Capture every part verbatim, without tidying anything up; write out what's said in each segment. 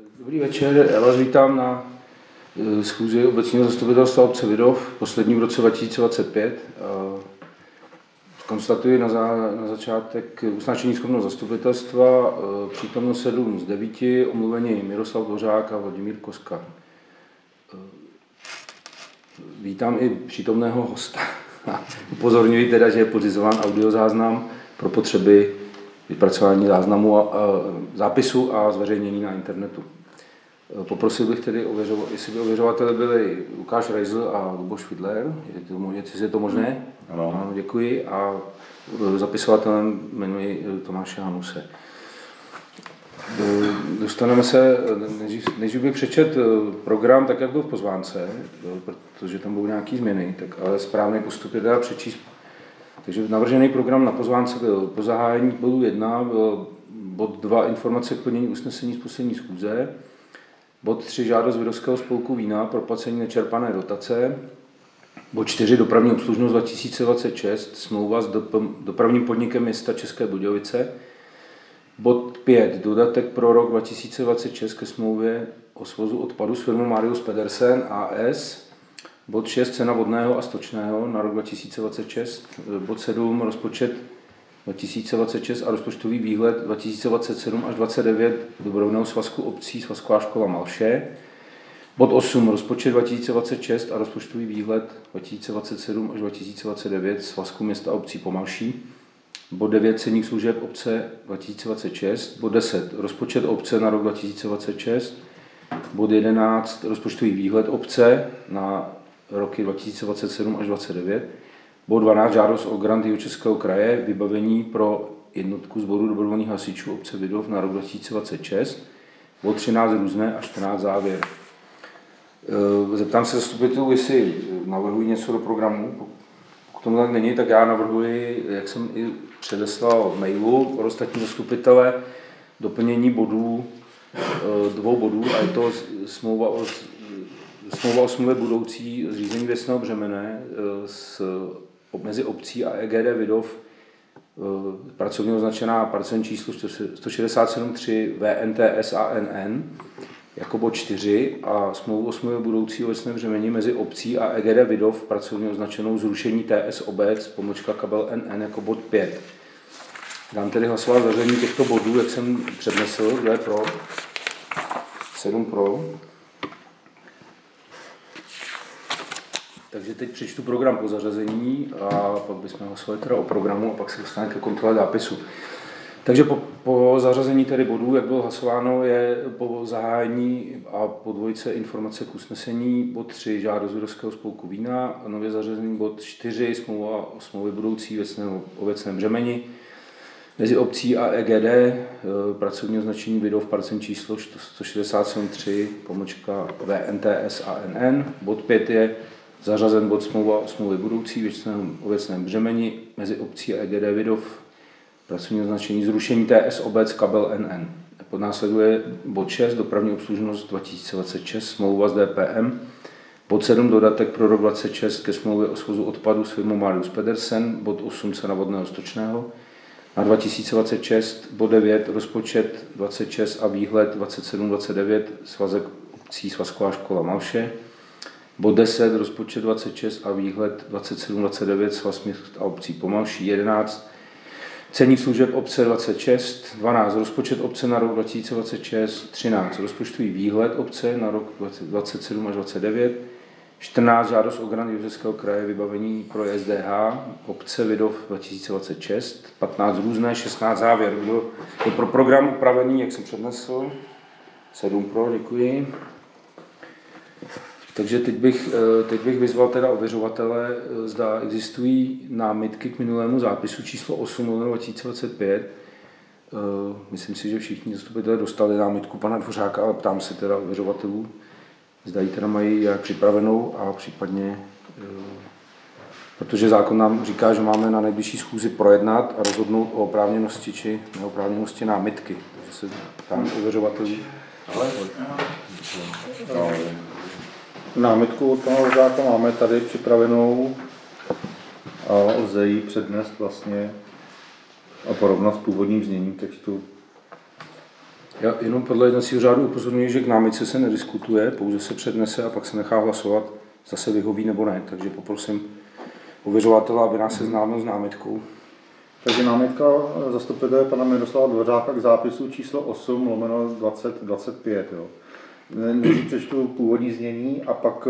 Dobrý večer, já vás vítám na schůzi obecního zastupitelstva obce Vidov, poslední v roce dva tisíce dvacet pět. Konstatuji na, za, na začátek usnášení schopnost zastupitelstva, přítomnost sedm z devíti, omluvení Miroslav Dvořák a Vladimír Koska. Vítám i přítomného hosta. Upozorňuji teda, že je pořizován audiozáznam pro potřeby vypracování záznamu a, a zápisu a zveřejnění na internetu. Poprosil bych tedy, ověřovat, jestli by ověřovateli byli Lukáš Reisl a Luboš Fidler, jestli je to možné? Ano. Ano, děkuji. A zapisovatelem jmenuji Tomáše Hanuse. Dostaneme se, než bych přečet program tak, jak byl v pozvánce, protože tam budou nějaké změny, tak ale správný postup je teda přečíst. Takže navržený program na pozvánce byl po zahájení bodu jedna, byl bod dva informace k plnění usnesení z poslední schůze, bod tři žádost Vidovského spolku Vína pro placení nečerpané dotace, bod čtyři dopravní obslužnost dva tisíce dvacet šest, smlouva s dopravním podnikem města České Budějovice, bod pět dodatek pro rok dva tisíce dvacet šest ke smlouvě o svozu odpadu s firmou Marius Pedersen A S, bod šest cena vodného a stočného na rok dva tisíce dvacet šest, bod sedm rozpočet dva tisíce dvacet šest a rozpočtový výhled dva tisíce dvacet sedm až dvacet devět Dobrovolného svazku obcí Svazková škola Malše, bod osm rozpočet dva tisíce dvacet šest a rozpočtový výhled dva tisíce dvacet sedm až dva tisíce dvacet devět Svazku města a obcí Pomalší, bod devět ceník služeb obce dva tisíce dvacet šest, bod deset rozpočet obce na rok dva tisíce dvacet šest, bod jedenáct rozpočtový výhled obce na roky dva tisíce dvacet sedm až dvacet devět, bod dvanáct žádost o grant Jihočeského kraje, vybavení pro jednotku sboru dobrovolných hasičů obce Vidov na rok dva tisíce dvacet šest, bod třináct různé a čtrnáct závěr. Zeptám se zastupitelů, jestli navrhují něco do programu. Pokud tomu tak není, tak já navrhuji, jak jsem i předeslal v mailu pro ostatní zastupitele, doplnění bodů, dvou bodů, a je to smlouva o Smlouva o smlouvě budoucí zřízení věcného břemene s, mezi obcí a E G D Vidov, pracovně označená parcelní číslo sto šedesát sedm tři V N T S A N N jako bod čtyři a smlouvu o smlouvě budoucí věcné břemeni mezi obcí a E G D Vidov, pracovně označenou zrušení T S obec pomlčka kabel N N jako bod pět. Dám tedy hlasovat zařazení těchto bodů, jak jsem přednesl, kdo je pro, sedm pro. Takže teď přečtu program po zařazení a pak bychom hlasovali teda o programu a pak se dostaneme ke kontrole zápisu. Takže po, po zařazení tedy bodů, jak bylo hlasováno, je po zahájení a po dvojce informace k usnesení, bod tři žádost Vidovského spolku Vína, a nově zařazený bod čtyři smlouva o smlouvě budoucí věcného, o věcném břemeni mezi obcí a E G D, pracovní označení Vidov, parcelní číslo sto šedesát sedm tři pomlčka V N T S A N N. Bod pět je zařazen bod smlouva o smlouvě budoucí věcném, o věcném břemeni mezi obcí a E G D Vidov, pracovní označení zrušení T S obec kabel N N. Podnásleduje bod šest dopravní obslužnost dva tisíce dvacet šest smlouva s D P M, bod sedm dodatek pro rok dvacet šest ke smlouvě o svozu odpadu s firmou Marius Pedersen, bod osm cena vodného stočného na dva tisíce dvacet šest, bod devět rozpočet dvacet šest a výhled dvacet sedm dvacet devět Svazek obcí Svazková škola Malše, bod deset rozpočet dvacet šest a výhled dvacet sedm dvacet devět Svaz měst a obcí Pomalší, jedenáct ceník služeb obce dvacet šest, dvanáct rozpočet obce na rok dva tisíce dvacet šest, třináct rozpočtový výhled obce na rok dvacet sedm až dvacet devět, čtrnáct žádost o grant Jihočeského kraje, vybavení pro S D H obce Vidov dva tisíce dvacet šest, patnáct různé, šestnáct závěr. Kdo je pro program upravený, jak jsem přednesl? sedm pro, děkuji. Takže teď bych, teď bych vyzval teda ověřovatele, zda existují námitky k minulému zápisu číslo osm dva tisíce dvacet pět. Myslím si, že všichni zastupitelé dostali námitku pana Dvořáka, ale ptám se teda ověřovatelů, zda ji teda mají jak připravenou a případně, protože zákon nám říká, že máme na nejbližší schůzi projednat a rozhodnout o oprávněnosti či neoprávněnosti námitky. Takže se ptám ověřovatelů. Ale... No. Námitku od pana Dvořáka máme tady připravenou a lze ji přednést vlastně a porovnat s původním zněním textu. Já jenom podle jednacího řádu upozorňuji, že k námitce se nediskutuje, pouze se přednese a pak se nechá hlasovat, zase vyhoví nebo ne. Takže poprosím ověřovatele, aby nás seznámil s námitkou. Takže námitka zastupuje pana Miroslava Dvořáka k zápisu číslo osm lomeno dvacet dvacet pět. Jo. Nejdřív přečtu původní znění a pak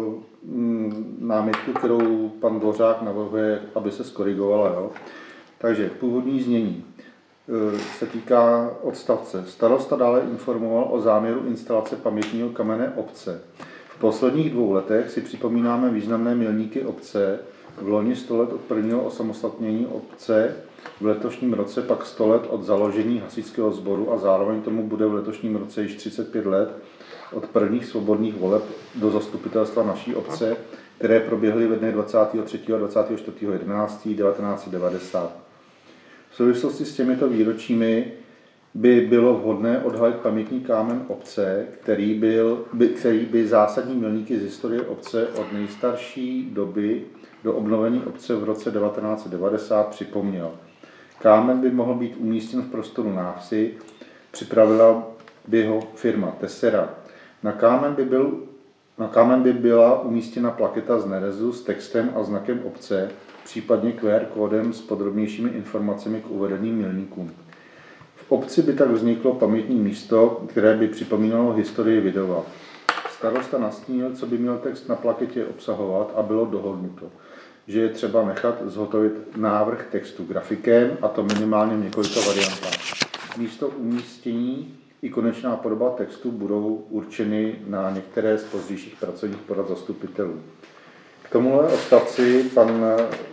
mm, námitku, kterou pan Dvořák navrhuje, aby se skorigovala. Jo. Takže původní znění se týká odstavce. Starosta dále informoval o záměru instalace pamětního kamene obce. V posledních dvou letech si připomínáme významné milníky obce, v loni sto let od prvního osamostatnění obce, v letošním roce pak sto let od založení hasičského sboru a zároveň tomu bude v letošním roce již třicet pět let od prvních svobodných voleb do zastupitelstva naší obce, které proběhly ve dne dvacátého třetího a dvacátého čtvrtého jedenáctého devatenáct set devadesát. V souvislosti s těmito výročími by bylo vhodné odhalit pamětní kámen obce, který, byl, by, který by zásadní milníky z historie obce od nejstarší doby do obnovení obce v roce devatenáct set devadesát připomněl. Kámen by mohl být umístěn v prostoru návsi, připravila by ho firma Tessera. Na kámen by, byl, na kámen by byla umístěna plaketa z nerezu s textem a znakem obce, případně Q R kódem s podrobnějšími informacemi k uvedeným milníkům. V obci by tak vzniklo pamětní místo, které by připomínalo historii Vidova. Starosta nastínil, co by měl text na plaketě obsahovat a bylo dohodnuto, že je třeba nechat zhotovit návrh textu grafikem, a to minimálně v několika variantách. Místo umístění i konečná podoba textu budou určeny na některé z pozdějších pracovních porad zastupitelů. K tomuhle odstavci pan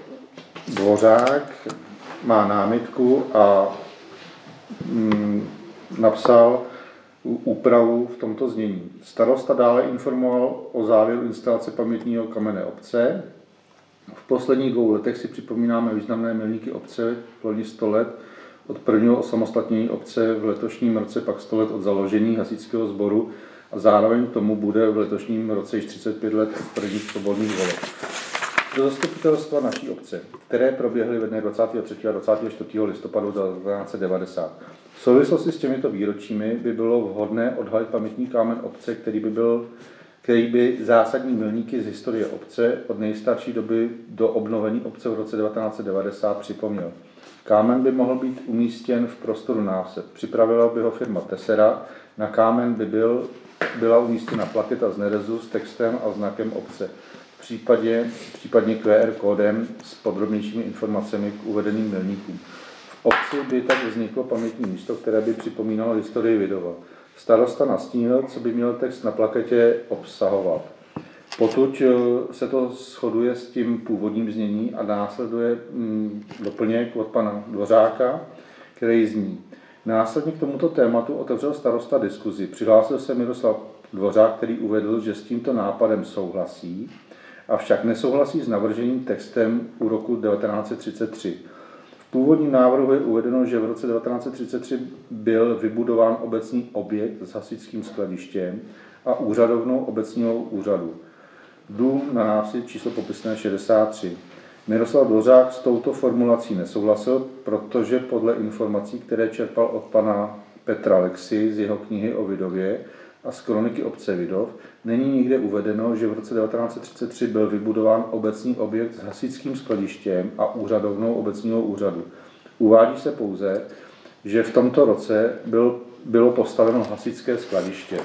Dvořák má námitku a mm, napsal úpravu v tomto znění. Starosta dále informoval o závěru instalace pamětního kamene obce. V posledních dvou letech si připomínáme významné milníky obce, v loni sto let od prvního osamostatnění obce, v letošním roce pak sto let od založení hasičského sboru a zároveň tomu bude v letošním roce již třicet pět let od prvních svobodných voleb do zastupitelstva naší obce, které proběhly ve dne dvacátého třetího a dvacátého čtvrtého listopadu devatenáct set devadesát. V souvislosti s těmito výročími by bylo vhodné odhalit pamětní kámen obce, který by, byl, který by zásadní milníky z historie obce od nejstarší doby do obnovení obce v roce devatenáct set devadesát připomněl. Kámen by mohl být umístěn v prostoru návse. Připravila by ho firma Tessera. Na kámen by byl, byla umístěna plaketa z nerezu s textem a znakem obce. V případě, případně Q R kódem s podrobnějšími informacemi k uvedeným milníkům. V obci by tak vzniklo pamětní místo, které by připomínalo historii Vidova. Starosta nastínil, co by měl text na plaketě obsahovat. Potud se to shoduje s tím původním znění a následuje mm, doplněk od pana Dvořáka, který zní. Následně k tomuto tématu otevřel starosta diskuzi. Přihlásil se Miroslav Dvořák, který uvedl, že s tímto nápadem souhlasí, avšak nesouhlasí s navrženým textem u roku devatenáct set třicet tři. V původním návrhu je uvedeno, že v roce devatenáct set třicet tři byl vybudován obecní objekt s hasičským skladištěm a úřadovnou obecního úřadu. Dům na návsi číslo popisné šedesát tři. Miroslav Dvořák s touto formulací nesouhlasil, protože podle informací, které čerpal od pana Petra Lexy z jeho knihy o Vidově a z kroniky obce Vidov, není nikde uvedeno, že v roce devatenáct set třicet tři byl vybudován obecní objekt s hasičským skladištěm a úřadovnou obecního úřadu. Uvádí se pouze, že v tomto roce byl, bylo postaveno hasičské skladiště.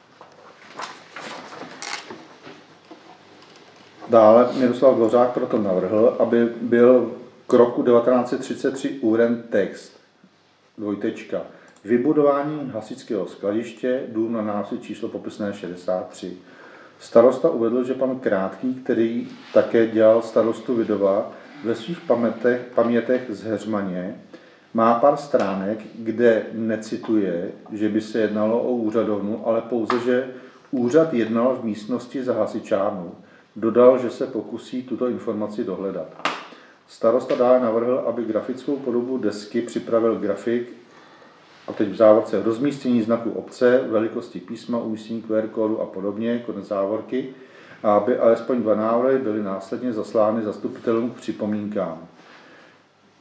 Dále Miroslav Dvořák proto navrhl, aby byl k roku devatenáct set třicet tři úren text, dvojtečka, vybudování hasičského skladiště, dům na návsi číslo popisné šedesát tři. Starosta uvedl, že pan Krátký, který také dělal starostu Vidova, ve svých pamětech, pamětech z Heřmaně má pár stránek, kde necituje, že by se jednalo o úřadovnu, ale pouze, že úřad jednal v místnosti za hasičárnu. Dodal, že se pokusí tuto informaci dohledat. Starosta dále navrhl, aby grafickou podobu desky připravil grafik, a teď v závorce rozmístění znaku obce, velikosti písma, umístění Q R kódu a podobně, konec závorky, a aby alespoň dva návrhy byly následně zaslány zastupitelům k připomínkám.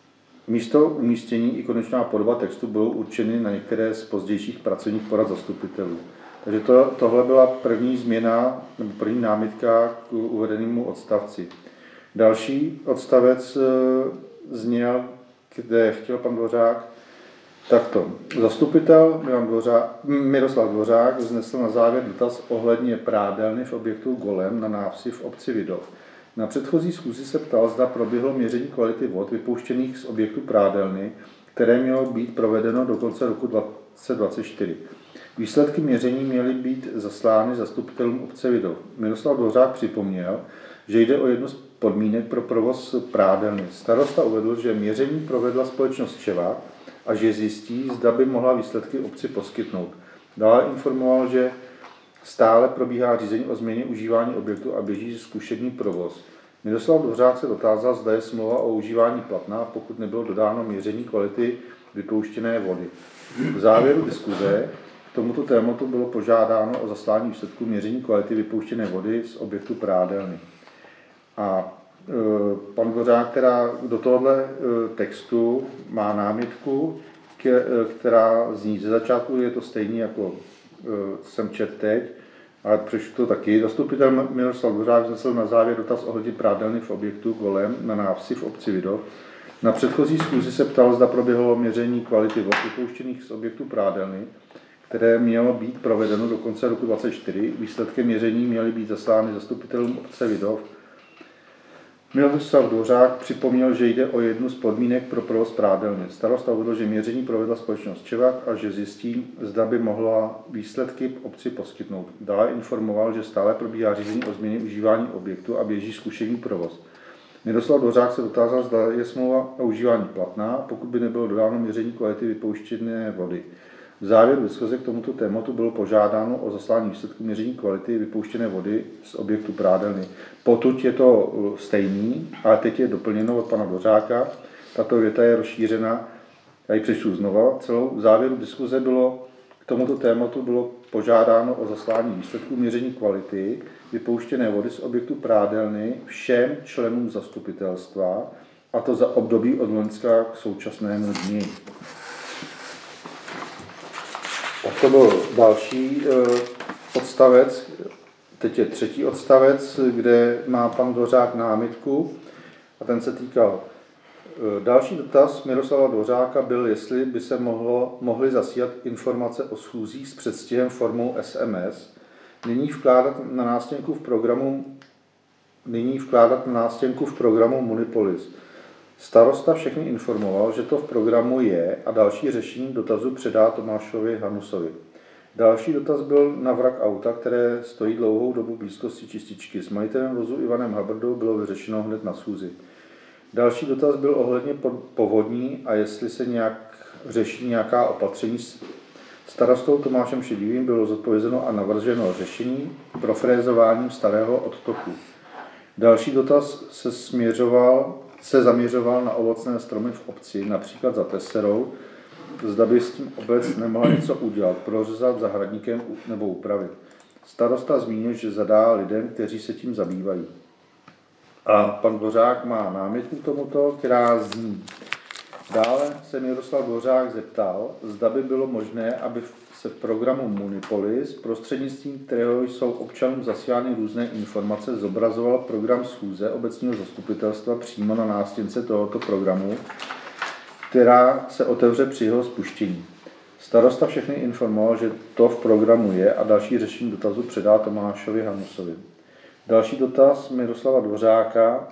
Místo umístění i konečná podoba textu budou určeny na některé z pozdějších pracovních porad zastupitelů. Takže to, tohle byla první změna, nebo první námitka k uvedenému odstavci. Další odstavec zněl, kde chtěl pan Dvořák takto. Zastupitel Milan Dvořák, Miroslav Dvořák vznesl na závěr dotaz ohledně prádelny v objektu Golem na návsi v obci Vidov. Na předchozí schůzi se ptal, zda proběhlo měření kvality vod vypouštěných z objektu prádelny, které mělo být provedeno do konce roku dvacet dvacet čtyři. Výsledky měření měly být zaslány zastupitelům obce Vidov. Miroslav Dvořák připomněl, že jde o jednu z podmínek pro provoz prádelny. Starosta uvedl, že měření provedla společnost Čevák a že zjistí, zda by mohla výsledky obci poskytnout. Dále informoval, že stále probíhá řízení o změně užívání objektu a běží zkušební provoz. Miroslav Dvořák se dotázal, zda je smlouva o užívání platná, pokud nebylo dodáno měření kvality vypouštěné vody. V závěru diskuze k tomuto tématu bylo požádáno o zaslání výsledků měření kvality vypouštěné vody z objektu prádelny. A e, pan Dvořák, která do tohohle e, textu má námitku, ke, e, která zní ze začátku, je to stejný jako e, jsem četl teď, ale přečtu to taky. Zastupitel Miroslav Dvořák vznesl na závěr dotaz ohledně prádelny v objektu Golem na návsi v obci Vidov. Na předchozí schůzi se ptal, zda proběhlo měření kvality vod vypouštěných z objektu prádelny, které mělo být provedeno do konce roku dvacet čtyři. Výsledkem měření měly být zaslány zastupitelům obce Vidov. Miroslav Dvořák připomněl, že jde o jednu z podmínek pro provoz prádelny. Starosta uvedl, že měření provedla společnost Čevák a že zjistí, zda by mohla výsledky obci poskytnout. Dále informoval, že stále probíhá řízení o změně užívání objektu a běží zkušební provoz. Miroslav Dvořák se dotázal, zda je smlouva o užívání platná, pokud by nebylo dodáno měření kvality vypouštěné vody. V závěru diskuze k tomuto tématu bylo požádáno o zaslání výsledku měření kvality vypouštěné vody z objektu prádelny. Potud je to stejný, ale teď je doplněno od pana Dvořáka. Tato věta je rozšířena, já ji přečtu znova. Celou v závěru diskuze bylo k tomuto tématu bylo požádáno o zaslání výsledků měření kvality vypouštěné vody z objektu prádelny všem členům zastupitelstva, a to za období od loňska k současnému dni. Tak to byl další odstavec, teď je třetí odstavec, kde má pan Dvořák námitku a ten se týkal. Další dotaz Miroslava Dvořáka byl, jestli by se mohlo, mohly zasílat informace o schůzích s předstihem formou S M S, nyní vkládat na nástěnku v programu, nyní vkládat na nástěnku v programu Munipolis. Starosta všechny informoval, že to v programu je a další řešení dotazu předá Tomášovi Hanusovi. Další dotaz byl na vrak auta, které stojí dlouhou dobu v blízkosti čističky. S majitelem vozu Ivanem Habrdou bylo vyřešeno hned na schůzi. Další dotaz byl ohledně povodní a jestli se nějak řeší nějaká opatření. Starostou Tomášem Šedivým bylo zodpovězeno a navrženo řešení profrézováním starého odtoku. Další dotaz se směřoval se zaměřoval na ovocné stromy v obci, například za Teserou, zda by s tím obec nemohla něco udělat, prořezat zahradníkem nebo upravit. Starosta zmínil, že zadá lidem, kteří se tím zabývají. A pan Dvořák má námitku tomuto, která zní. Dále se Miroslav Dvořák zeptal, zda by bylo možné, aby se v programu Munipolis, prostřednictvím kterého jsou občanům zasílány různé informace, zobrazoval program schůze obecního zastupitelstva přímo na nástěnce tohoto programu, která se otevře při jeho spuštění. Starosta všechny informoval, že to v programu je a další řešení dotazu předá Tomášovi Hanusovi. Další dotaz Miroslava Dvořáka,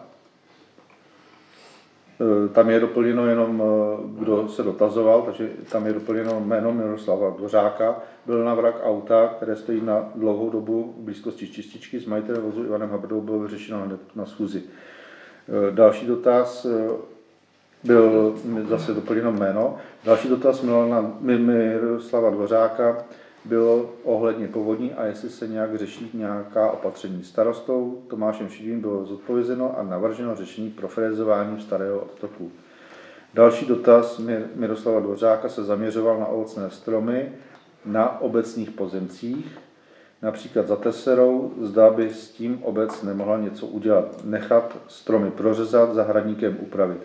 tam je doplněno jenom, kdo se dotazoval, takže tam je doplněno jméno Miroslava Dvořáka. Byl na vrak auta, které stojí na dlouhou dobu v blízkosti čističky. S majitelem vozu Ivanem Habrdou bylo vyřešeno na schůzi. Další dotaz byl zase doplněno jméno. Další dotaz Milana, Miroslava Dvořáka bylo ohledně povodní a jestli se nějak řeší nějaká opatření. Starostou Tomášem Šedivým bylo zodpovězeno a navrženo řešení profrézováním starého odtoku. Další dotaz Miroslava Dvořáka se zaměřoval na ovocné stromy na obecních pozemcích, například za Teserou, zda by s tím obec nemohla něco udělat, nechat stromy prořezat, zahradníkem upravit.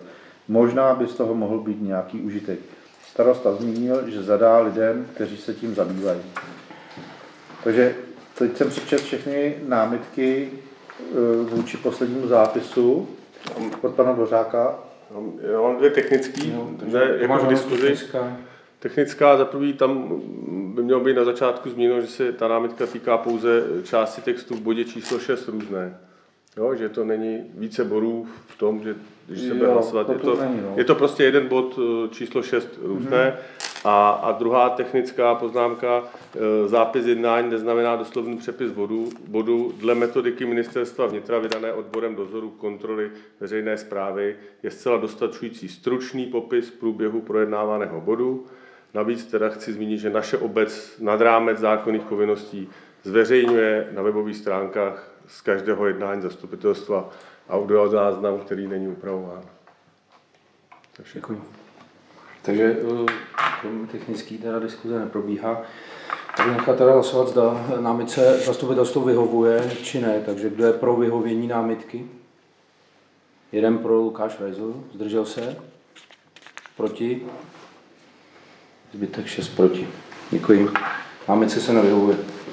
Možná by z toho mohl být nějaký užitek. Starosta zmínil, že zadá lidem, kteří se tím zabývají. Takže teď jsem přečetl všechny námitky vůči poslednímu zápisu od pana Dvořáka. Já mám dvě technický, no, ne jako v diskuzi. Technická. technická, za prvý tam by mělo být na začátku zmíněno, že se ta námitka týká pouze části textu v bodě číslo šest různé. Jo, že to není více bodů v tom, že když se bude hlasovat, to je, to, není, no. je to prostě jeden bod číslo šest různé. Mm-hmm. A, a druhá technická poznámka, zápis jednání neznamená doslovný přepis bodu, bodu dle metodiky Ministerstva vnitra vydané odborem dozoru kontroly veřejné správy je zcela dostačující stručný popis průběhu projednávaného bodu. Navíc teda chci zmínit, že naše obec nad rámec zákonných povinností zveřejňuje na webových stránkách z každého jednání zastupitelstva audiozáznam, který není upravován. Takže děkuji. Takže technický teda diskuze neprobíhá. Tak nechat teda hlasovat, zda námitce zastupitelstvo vyhovuje, či ne. Takže kdo je pro vyhovění námitky? Jeden pro Lukáš Rajzl, zdržel se. Proti? Zbytek šest proti. Děkuji. Námitce se nevyhovuje.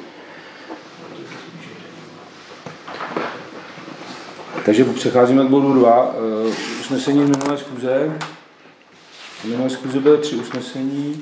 Takže přecházíme k bodu dva. Usnesení z minulé schůze. V minulé schůze byly tři usnesení.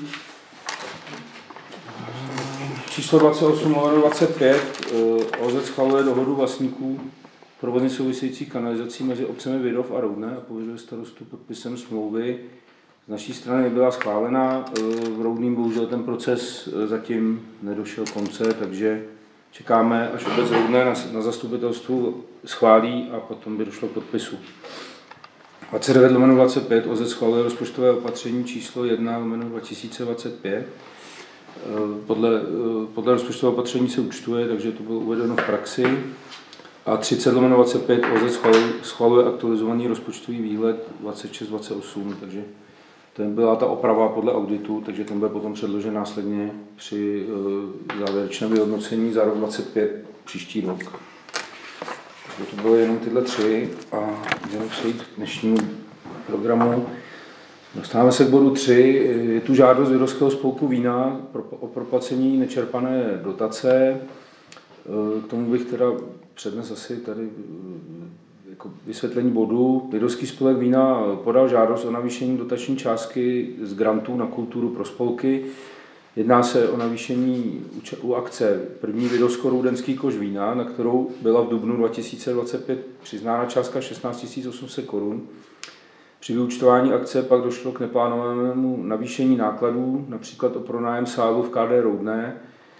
Číslo dvacet osm dvacet pět. O Z schvaluje dohodu vlastníků provozně souvisejících kanalizací mezi obcemi Vidov a Roudné a pověřuje starostu podpisem smlouvy. Z naší strany byla schválena. V Roudným bohužel ten proces zatím nedošel konce, takže čekáme, až obec Roudné na, na zastupitelstvu schválí a potom by došlo k podpisu. dvacet devět lomeno dvacet pět O Z schvaluje rozpočtové opatření číslo jedna lomeno dva tisíce dvacet pět. Podle, podle rozpočtového opatření se účtuje, takže to bylo uvedeno v praxi. A třicet lomeno dvacet pět O Z schvaluje, schvaluje aktualizovaný rozpočtový výhled dvacet šest dvacet osm, takže to byla ta oprava podle auditu, takže ten bude potom předložen následně při závěrečném vyhodnocení za rok dvacet pět příští rok. To bylo jenom tyhle tři a můžeme přejít k dnešnímu programu. Dostáváme se k bodu tři. Je tu žádost Vidovského spolku vína o proplacení nečerpané dotace. K tomu bych teda přednes asi tady jako vysvětlení bodu. Vidovský spolek vína podal žádost o navýšení dotační částky z grantů na kulturu pro spolky. Jedná se o navýšení u akce první Vidovsko-Roudenský koš vína, na kterou byla v dubnu dva tisíce dvacet pět přiznána částka šestnáct tisíc osm set korun. Při vyúčtování akce pak došlo k neplánovanému navýšení nákladů, například o pronájem sálu v K D Roudné.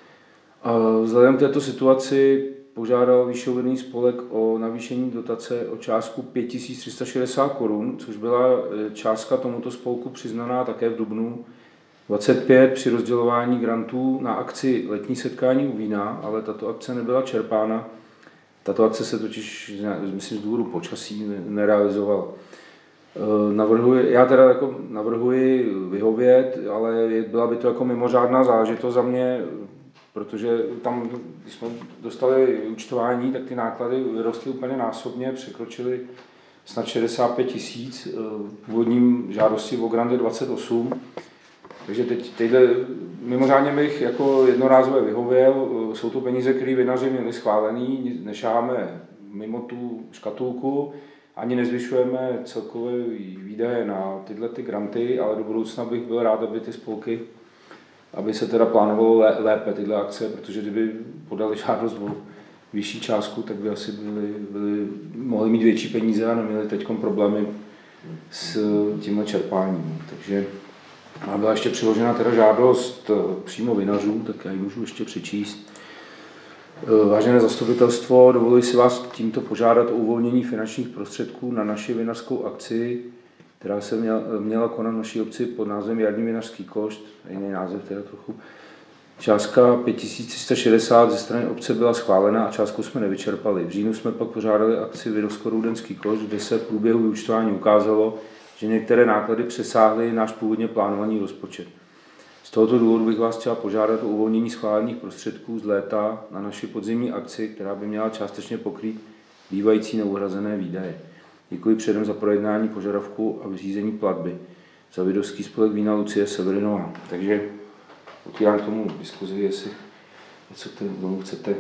A vzhledem k této situaci požádal výše uvedený spolek o navýšení dotace o částku pět tisíc tři sta šedesát korun, což byla částka tomuto spolku přiznaná také v dubnu dvacet pět při rozdělování grantů na akci letní setkání u vína, ale tato akce nebyla čerpána. Tato akce se totiž, myslím, z důvodu počasí nerealizovala. Navrhuji, já teda jako navrhuji vyhovět, ale byla by to jako mimořádná záležitost za mě, protože tam, když jsme dostali účtování, tak ty náklady vyrostly úplně násobně, překročily snad šedesát pět tisíc, v původním žádosti o grant je dvacet osm. Takže teď teďhle, mimořádně bych jako jednorázové vyhověl, jsou to peníze, které vinaři měli schválený, nešáháme mimo tu škatulku, ani nezvyšujeme celkové výdaje na tyhle ty granty, ale do budoucna bych byl rád, aby ty spolky, aby se teda plánovalo lépe tyhle akce, protože kdyby podali žádost o vyšší částku, tak by asi byli, byli, mohli mít větší peníze a neměli teď problémy s tímhle čerpáním. Takže a byla ještě přiložena teda žádost přímo vinařů, tak já ji můžu ještě přečíst. Vážené zastupitelstvo, dovoluji si vás tímto požádat o uvolnění finančních prostředků na naši vinařskou akci, která se měla, měla konat v naší obci pod názvem Jarní vinařský koš, jiný název teda trochu. Částka pět tisíc tři sta šedesát ze strany obce byla schválena a částku jsme nevyčerpali. V říjnu jsme pak pořádali akci Vidovsko-Roudenský koš, kde se v průběhu vyúčtování ukázalo, že některé náklady přesáhly náš původně plánovaný rozpočet. Z tohoto důvodu bych vás chtěla požádat o uvolnění schválených prostředků z léta na naši podzimní akci, která by měla částečně pokrýt bývající neuhrazené výdaje. Děkuji předem za projednání požadavku a vyřízení platby. Za Vidovský spolek vína Lucie Severinová. Takže otvírám k tomu diskuzi, jestli něco k tomu chcete.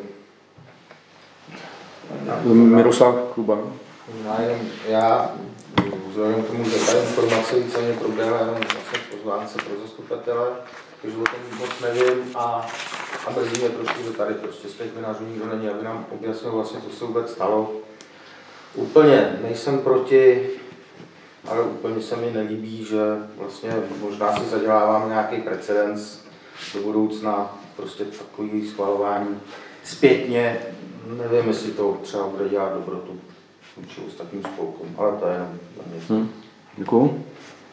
Miroslav Kluba. Já, jenom, já vzhledem k tomu, že ta informace víceméně proběhla jenom vlastně pozvánce pro zastupitele, takže o tom moc nevím a, a mrzí mě trošku, že tady prostě z těch minářů nikdo není, aby nám objasnil vlastně, co se vůbec stalo. Úplně nejsem proti, ale úplně se mi nelíbí, že vlastně možná si zaděláváme nějaký precedens do budoucna, prostě takový schvalování zpětně. Nevím, jestli to třeba bude dělat dobrotu vůči ostatním spolkům, ale to je jenom na mě. Hmm. Děkuju.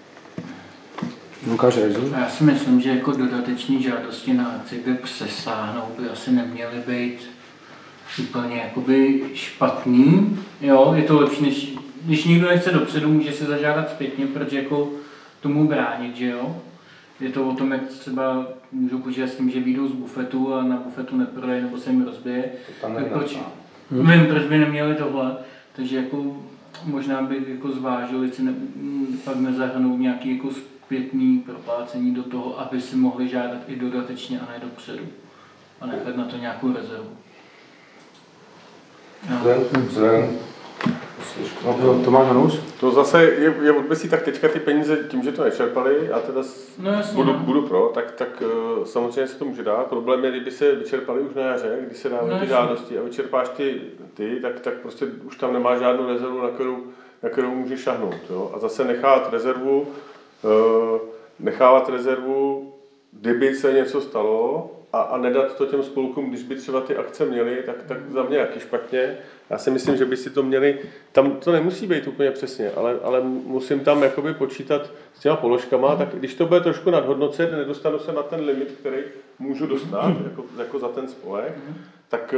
Lukáš Rejzl? Já si myslím, že jako dodateční žádosti na akci, kde přesáhnou, by asi neměly být úplně jakoby špatný. Jo, je to lepší, než když nikdo nechce dopředu, může si zažádat zpětně, protože jako tomu bránit, že jo. Je to o tom, jak třeba můžu počítat s tím, že vyjdou z bufetu a na bufetu neprodají nebo se jim rozbije. Tak proč, hmm. Vím, proč by neměli tohle, takže jako možná bych jako zvážil, jestli ne, pak nezahrnout nějaký jako zpětný proplácení do toho, aby si mohli žádat i dodatečně a ne dopředu. A nechat na to nějakou rezervu. Vzhledem. No, Tomáš Hanus? To zase je, je odbesí, tak teďka ty peníze tím, že to nečerpali a teda no, jasně, budu, no. budu pro, tak, tak uh, samozřejmě se to může dát. Problém je, kdyby se vyčerpali už na jaře, když se dávají no, ty žádosti a vyčerpáš ty, ty tak, tak prostě už tam nemáš žádnou rezervu, na kterou, na kterou můžeš šahnout. Jo? A zase nechat rezervu, uh, nechávat rezervu, kdyby se něco stalo, A, a nedat to těm spolkům, když by třeba ty akce měly, tak, tak za mě jaký špatně. Já si myslím, že by si to měli, tam to nemusí být úplně přesně, ale, ale musím tam jakoby počítat s těma položkama, tak když to bude trošku nadhodnocet, nedostanu se na ten limit, který můžu dostat jako, jako za ten spolek, tak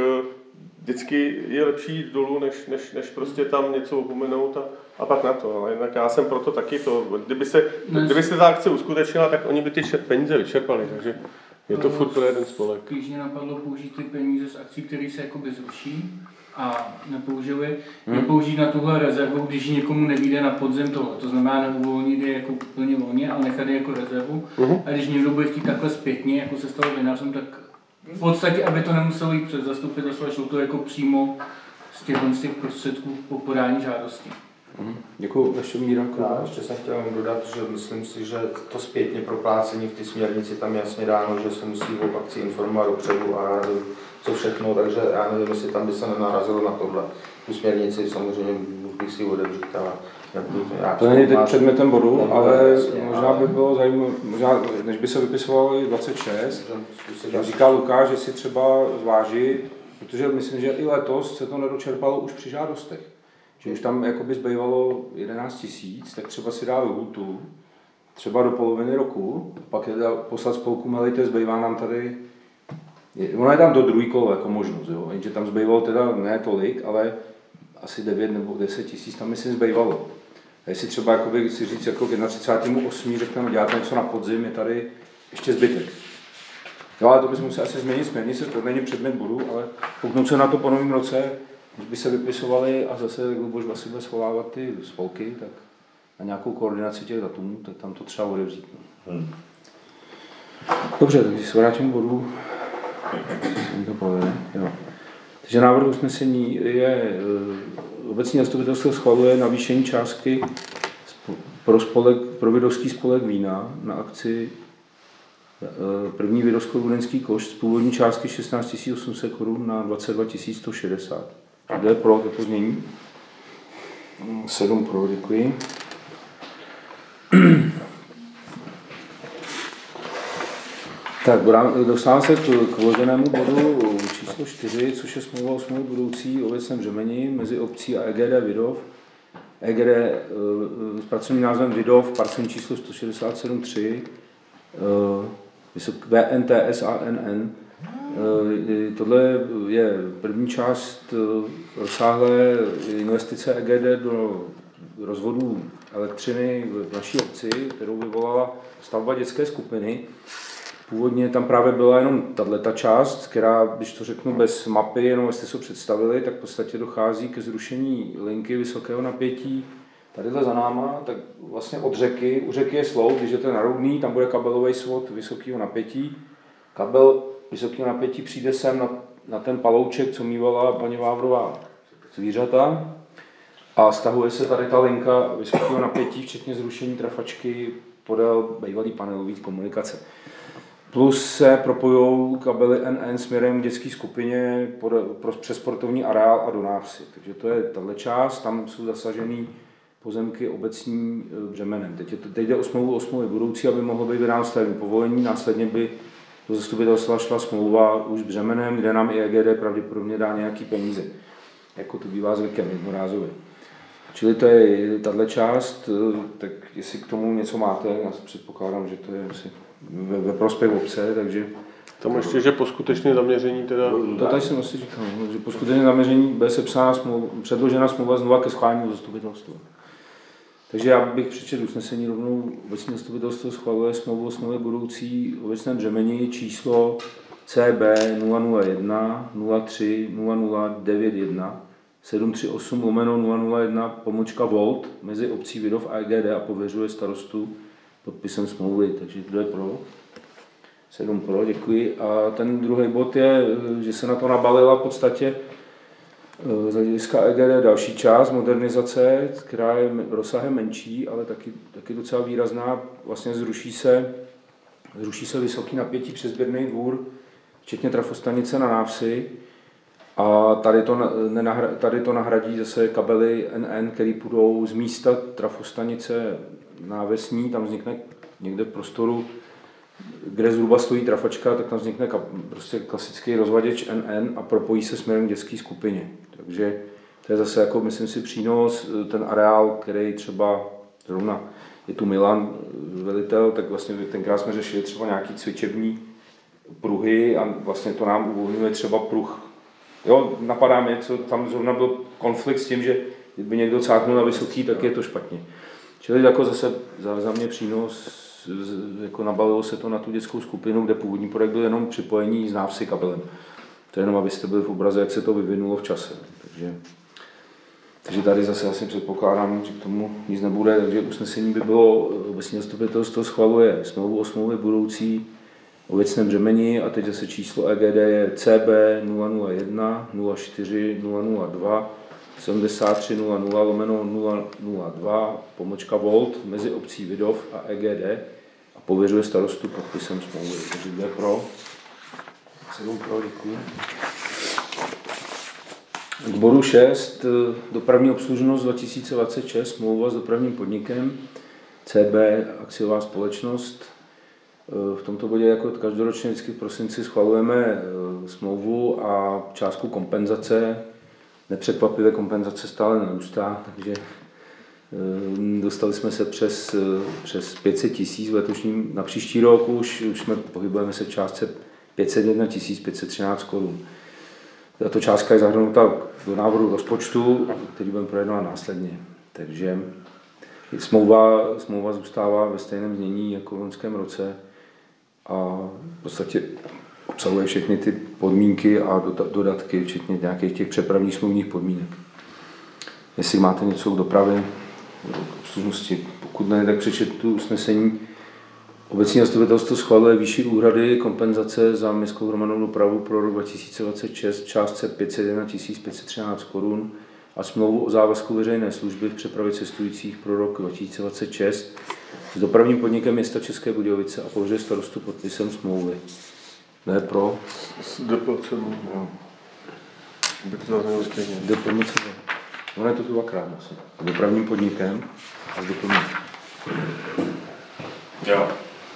vždycky je lepší jít dolů, než, než, než prostě tam něco opomenout a, a pak na to. Ale jinak já jsem proto taky to, kdyby se, kdyby se ta akce uskutečnila, tak oni by ty peníze vyčerpali, takže je to furt pro jeden spolek. Když mě napadlo použít ty peníze z akcí, které se jakoby zruší a nepoužili, hmm. nepoužít na tuhle rezervu, když někomu nevyjde na podzim toho. To znamená neuvolnit je jako úplně volně, ale nechat je jako rezervu. Hmm. A když někdo bude chtít takhle zpětně, jako se stalo vinařem, tak v podstatě, aby to nemuselo jít před zastupitelstvo, šlo to jako přímo z těch, z těch prostředků po podání žádosti. Hmm. Děkuji, ještě Míra. Já ještě jsem chtěl dodat, že myslím si, že to zpětně proplácení v té směrnici tam je jasně dáno, že se musí o akci informovat dopředu a co všechno, takže já nevím, jestli tam by se nenarazilo na tohle. Tu směrnici samozřejmě bych si odebřít, ale to není teď předmětem bodu, ale jasně, možná by bylo zajímavé, možná, než by se vypisovalo dvacet šest, jak říká Lukáš, že si třeba zvážit, protože myslím, že i letos se to nedočerpalo už při žádostech. Že už tam jakoby zbývalo jedenáct tisíc, tak třeba si dá lhůtu, třeba do poloviny roku, pak je poslat spolku, melejte, zbývá nám tady, je, ono je tam do druhý kolo jako možnost, jo, jenže tam zbývalo teda ne tolik, ale asi devět nebo deset tisíc tam myslím zbývalo. A jestli třeba jakoby, si říct jako k třicátého osmého řekneme, dělat něco na podzim, je tady ještě zbytek. Jo, ale to bychom museli asi změnit směrnici, to není předmět bodu, ale pokud se na to po novém roce, když by se vypisovali a zase Luboš asi bude svolávat ty spolky, tak na nějakou koordinaci těch datumů, tak tam to třeba odevřít. Hmm. Dobře, takže se vrátím k bodu. To povede, jo. Takže návrh usnesení je, obecní zastupitelstvo schvaluje navýšení částky pro, spolek, pro Vidovský spolek vína na akci první Vidovsko-Rudenský koš z původní částky šestnáct tisíc osm set korun na dvacet dva tisíc sto šedesát. Kdo je pro toto znění? sedm pro, děkuji. Tak, dostávám se k, k vloženému bodu číslo čtyři, což je smlouva o smlouvě budoucí o obecném břemeni mezi obcí a E G D Vidov. E G D s pracovním názvem Vidov, parcelní číslo sto šedesát sedm tři, V N T S A N N. Tohle je první část rozsáhlé investice E G D do rozvodů elektřiny v naší obci, kterou vyvolala stavba dětské skupiny. Původně tam právě byla jenom tato část, která, když to řeknu bez mapy, jenom jestli se představili, tak v podstatě dochází ke zrušení linky vysokého napětí. Tadyhle za náma, tak vlastně od řeky, u řeky je sloup, když je to naroudný, tam bude kabelový svod vysokého napětí. Kabel vysokého napětí přijde sem na, na ten palouček, co mývala paní Vávrová zvířata a stahuje se tady ta linka vysokého napětí, včetně zrušení trafačky podél bývalý panelový komunikace. Plus se propojují kabely N N směrem k dětské skupině přes sportovní areál a do návsi. Takže to je tahle část, tam jsou zasažený pozemky obecní břemenem. Teď, je to, teď jde o smlouvu o smlouvě budoucí, aby mohlo být vydáno stavební povolení, následně by do zastupitelstva šla smlouva už s břemenem, kde nám i E G D pravděpodobně dá nějaký peníze, jako to bývá zvykem jednorázově. Čili to je tahle část, tak jestli k tomu něco máte, já předpokládám, že to je asi ve, ve prospěch obce, takže... Tam ještě, že po skutečné zaměření teda... To tady jsem asi říkal, že po skutečné zaměření bude sepsána smlouva, předložena smlouva znova ke schválení zastupitelstva. Takže já bych přečetl usnesení rovnou. Obecní zastupitelstvo schvaluje smlouvu o smlouvě budoucí obecné břemeni číslo C B nula nula jedna nula tři nula nula devět jedna sedm tři osm lomeno nula nula jedna pomočka Volt mezi obcí Vidov a E G D a pověřuje starostu podpisem smlouvy. Takže kdo je pro? sedm pro, děkuji. A ten druhý bod je, že se na to nabalila v podstatě z hlediska E G D další část modernizace, která je rozsahem menší, ale taky, taky docela výrazná. Vlastně zruší se, zruší se vysoký napětí přes sběrný dvůr, včetně trafostanice na návsi. A tady to, nenahra, tady to nahradí zase kabely N N, které půjdou z místa trafostanice návesní, tam vznikne někde v prostoru, kde zhruba stojí trafačka, tak tam vznikne prostě klasický rozvaděč N N a propojí se směrem k dětské skupině. Takže to je zase, jako myslím si, přínos, ten areál, který třeba zrovna je tu Milan, velitel, tak vlastně tenkrát jsme řešili třeba nějaký cvičební pruhy a vlastně to nám uvolňuje třeba pruh. Jo, napadá mě, co tam zrovna byl konflikt s tím, že kdyby někdo cáknul na vysoký, tak je to špatně. Čili jako zase za, za mě přínos, jako nabalilo se to na tu dětskou skupinu, kde původní projekt byl jenom připojení z návsi kabelem. To je jenom, abyste byli v obraze, jak se to vyvinulo v čase. Takže, takže tady zase asi předpokládám, že k tomu nic nebude, takže usnesení by bylo, obecní zastupitelstvo schvaluje smlouvu o smlouvě budoucí o věcném břemeni a teď zase číslo E G D je C B nula nula jedna nula čtyři nula nula dva sedmdesát tři nula nula lomeno nula nula dva pomočka Volt mezi obcí Vidov a E G D a pověřuje starostu podpisem smlouvy. Takže kdo je pro? sedm pro, děkuji. K bodu šest, dopravní obslužnost dva tisíce dvacet šest, smlouva s dopravním podnikem C B akciová společnost. V tomto bodě jako každoročně vždycky v prosinci schvalujeme smlouvu a částku kompenzace. Nepřekvapivě kompenzace stále narůstá, takže dostali jsme se přes, přes pět set tisíc v letošním, na příští rok už, už jsme pohybujeme se v částce pět set jedna tisíc pět set třináct korun. Tato částka je zahrnuta do návrhu rozpočtu, který budeme projednat následně. Takže smlouva, smlouva zůstává ve stejném znění jako v loňském roce a v podstatě obsahuje všechny ty podmínky a dodatky, včetně nějakých těch přepravních smluvních podmínek. Jestli máte něco k dopravě, k obslužnosti, pokud ne, tak přečtu usnesení. Obecní zastupitelstvo schvaluje výši úhrady kompenzace za městskou hromadnou dopravu pro rok dva tisíce dvacet šest v částce pět set jedna tisíc pět set třináct korun a smlouvu o závazku veřejné služby v přepravě cestujících pro rok dva tisíce dvacet šest s dopravním podnikem města České Budějovice a pověřuje starostu podpisem smlouvy. Ne pro? S D P C. No. By to zaznělo stejně. D P C. Ono je to tu dvakrát asi. S dopravním podnikem a s doplním. Jo.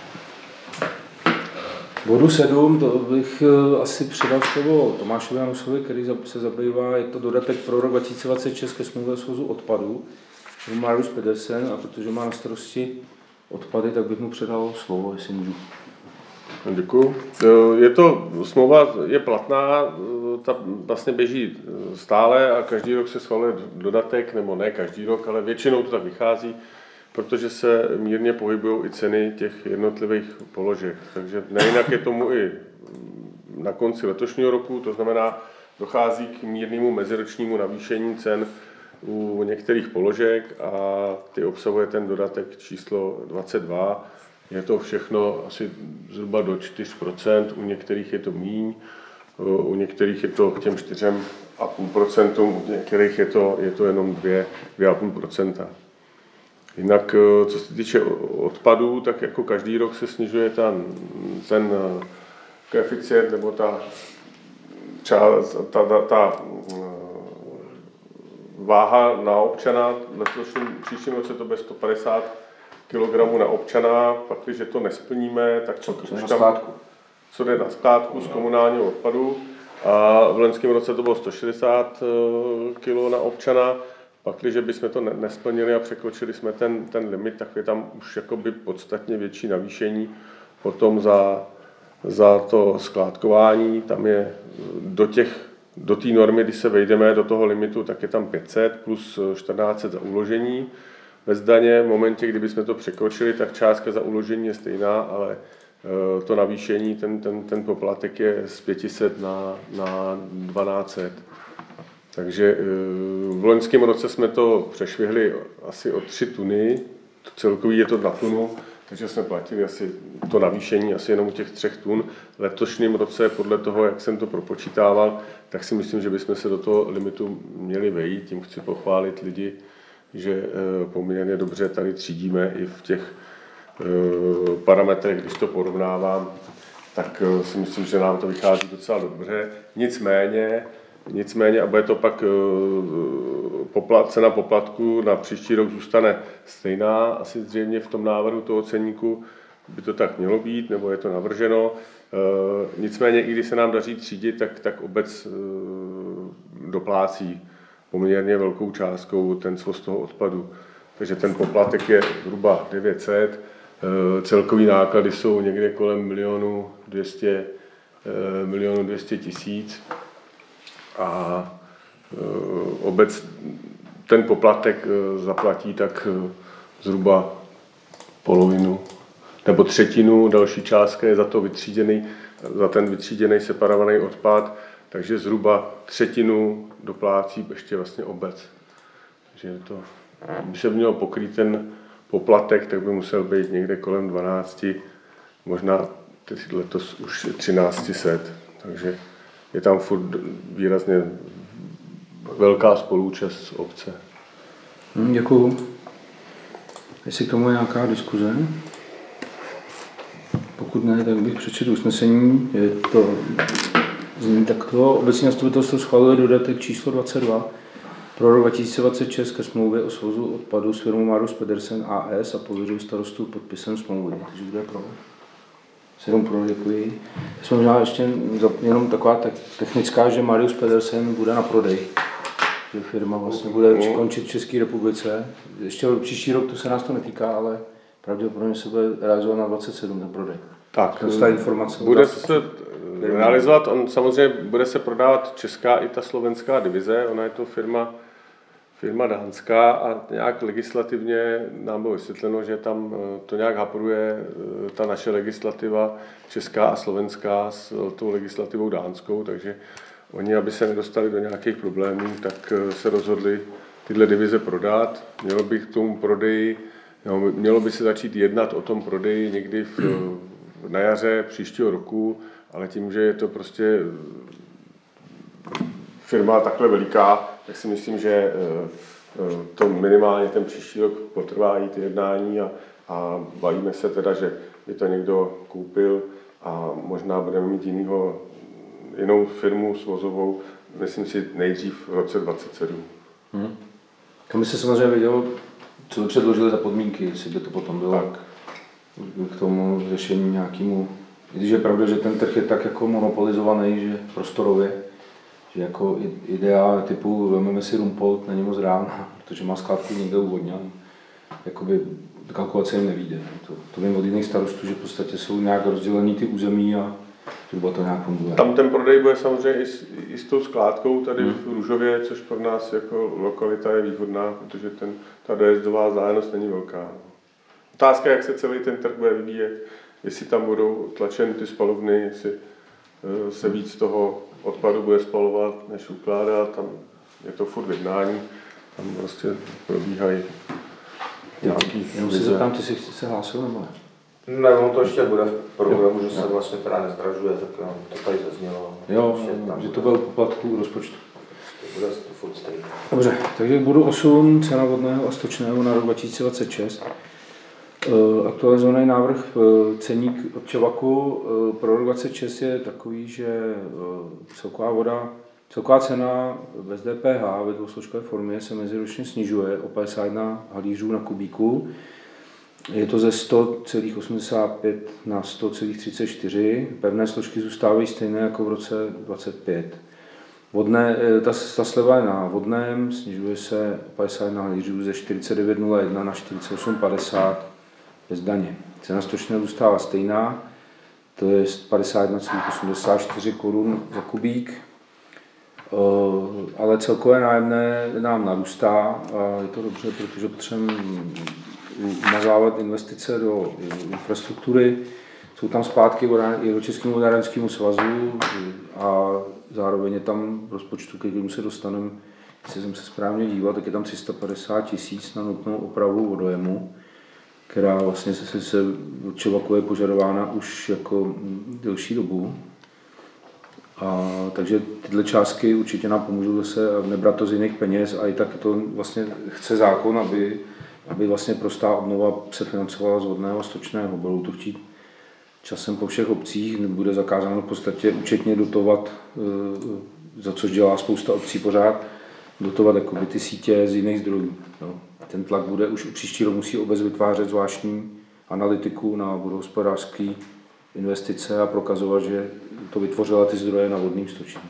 Bodu sedm, to bych asi předal slovo Tomášovi Janusovi, který se zabývá, je to dodatek pro rok dva tisíce dvacet šest ke smlouvě o svozu odpadů. Marius Pedersen, a protože má na starosti odpady, tak bych mu předal slovo, jestli můžu. Děkuji. Je to, smlouva je platná, ta vlastně běží stále a každý rok se schvaluje dodatek, nebo ne každý rok, ale většinou to tak vychází, protože se mírně pohybují i ceny těch jednotlivých položek. Takže nejinak je tomu i na konci letošního roku, to znamená, dochází k mírnému meziročnímu navýšení cen u některých položek a ty obsahuje ten dodatek číslo dvacet dva. Je to všechno asi zhruba do čtyři procenta, u některých je to míň, u některých je to k těm čtyři celá pět procenta, u některých je to, je to jenom dvě celá pět procenta. Jinak, co se týče odpadů, tak jako každý rok se snižuje ten, ten koeficient nebo ta, část, ta, ta, ta váha na občana. V letošním příštím roce to bude sto padesát kilogramů na občana, pak když to nesplníme, tak co, co, už na tam, skládku? co jde na skládku z komunálního odpadu. A v loňském roce to bylo sto šedesát kg na občana. Pak, když bychom to nesplnili a překročili jsme ten, ten limit, tak je tam už jakoby podstatně větší navýšení. Potom za, za to skládkování, tam je do těch, do té normy, když se vejdeme do toho limitu, tak je tam pět set plus čtrnáct set za uložení. Bez daně, v momentě, kdyby jsme to překročili, tak částka za uložení je stejná, ale to navýšení, ten, ten, ten poplatek je z pět set na, na dvanáct set. Takže v loňském roce jsme to přešvihli asi o tři tuny, celkový je to dva tunu, takže jsme platili asi to navýšení asi jenom u těch třech tun. V letošním roce, podle toho, jak jsem to propočítával, tak si myslím, že bychom se do toho limitu měli vejít. Tím chci pochválit lidi, že poměrně dobře tady třídíme i v těch parametrech, když to porovnávám, tak si myslím, že nám to vychází docela dobře. Nicméně, nicméně a bude to pak poplat, cena poplatku na příští rok zůstane stejná, asi zřejmě v tom návrhu toho ceníku by to tak mělo být, nebo je to navrženo. Nicméně, i když se nám daří třídit, tak, tak obec doplácí poměrně velkou částkou ten svoz toho odpadu. Takže ten poplatek je zhruba devět set. Celkový náklady jsou někde kolem milionu dvěstě, milionu dvěstě tisíc a obec ten poplatek zaplatí tak zhruba polovinu nebo třetinu, další částka je za to vytříděný, za ten vytříděný separovaný odpad, takže zhruba třetinu doplácí ještě vlastně obec. Takže to, by se mělo pokrýt ten poplatek, tak by musel být někde kolem dvanáct, možná letos už třináct set, takže je tam furt výrazně velká spoluúčast obce. Hmm, děkuju. Jestli k tomu je nějaká diskuze? Pokud ne, tak bych přečetl usnesení. Je to zní takto. Obecní zastupitelstvo schvaluje dodatek číslo dvacet dva pro rok dva tisíce dvacet šest ke smlouvě o svozu odpadu s firmou Marius Pedersen A S a pověřuje starostu podpisem smlouvy. Takže kdo je pro? Sedm pro, děkuji. Jsme možná ještě jenom taková technická, že Marius Pedersen bude na prodej. Že firma vlastně bude končit v České republice. Ještě příští rok, to se nás to netýká, ale pravděpodobně se bude realizovat na dvacet sedm na prodej. Tak, informace bude se realizovat, on samozřejmě bude se prodávat česká i ta slovenská divize, ona je to firma, firma dánská a nějak legislativně nám bylo vysvětleno, že tam to nějak hapruje ta naše legislativa česká a slovenská s tou legislativou dánskou, takže oni, aby se nedostali do nějakých problémů, tak se rozhodli tyhle divize prodat. Mělo by k tomu prodeji, no, mělo by se začít jednat o tom prodeji někdy v, na jaře příštího roku, ale tím, že je to prostě firma takhle veliká, tak si myslím, že to minimálně ten příští rok potrvá i ty jednání a, a bavíme se teda, že by to někdo koupil a možná budeme mít jinýho, jinou firmu svozovou, myslím si nejdřív v roce dvacet sedm. Hmm. Kam by se samozřejmě vědělo, co by předložili za podmínky, jestli by to potom bylo tak. K tomu řešení nějakému. Když je pravda, že ten trh je tak jako monopolizovaný, že prostorově, že jako idea typu vezmeme si Rumpold, není moc reálná, protože má skládku někde úvodně, jakoby kalkulace jim nevíde. To, to vím od jiných starostů, že v podstatě jsou nějak rozdělený ty území a Zhruba to nějak funguje. Tam ten prodej bude samozřejmě i s, i s tou skládkou tady hmm. v Růžově, což pro nás jako lokalita je výhodná, protože ten, ta dojezdová vzdálenost není velká. Otázka, jak se celý ten trh bude vyvíjet, jestli tam budou tlačeny ty spalovny, jestli se víc toho odpadu bude spalovat, než ukládat, tam je to furt jednání, tam prostě probíhají nějaký... Jenom se zeptám, ty jsi se hlásil nebo ne? Ne, on to ještě bude v programu, že se vlastně teda nezdražuje, tak to tady zaznělo. Jo, že to bylo poplatku rozpočtu. To bude furt stejný. Dobře, takže bodu osm, cena vodného a stočného na rok dva tisíce dvacet šest. Aktualizovaný návrh ceník od Čevaku pro rok dvacet šest je takový, že celková voda, celková cena bez D P H ve dvousložkové formě se meziročně snižuje o padesát jedna halířů na kubíku. Je to ze sto celá osmdesát pět na sto celá třicet čtyři. Pevné složky zůstávají stejné jako v roce dvacet pět. Vodné, ta, ta sleva je na vodném, snižuje se o padesát jedna halířů ze čtyřicet devět nula jedna na čtyřicet osm padesát bez daně. Cena stočného zůstává stejná, to je padesát jedna celá osmdesát čtyři korun za kubík, ale celkové nájemné nám narůstá a je to dobře, protože potřebujeme umazávat investice do infrastruktury. Jsou tam zpátky i do Českému vodárenskému svazu a zároveň je tam v rozpočtu, ke kterému se dostaneme, jestli jsem se správně díval, tak je tam tři sta padesát tisíc na nutnou opravu vodojemu, která vlastně se, se od Čevaku je požadována už jako delší dobu. A, takže tyhle částky určitě nám pomůžou zase nebrat to z jiných peněz a i tak to vlastně chce zákon, aby, aby vlastně prostá obnova se financovala z vodného a stočného. Budou to chtít časem po všech obcích, bude zakázáno v podstatě účetně dotovat, za což dělá spousta obcí pořád, dotovat jakoby ty sítě z jiných zdrojů. No. Ten tlak bude už u příští rok musí obec vytvářet zvláštní analytiku na vodohospodářské investice a prokazovat, že to vytvořila ty zdroje na vodným stočním.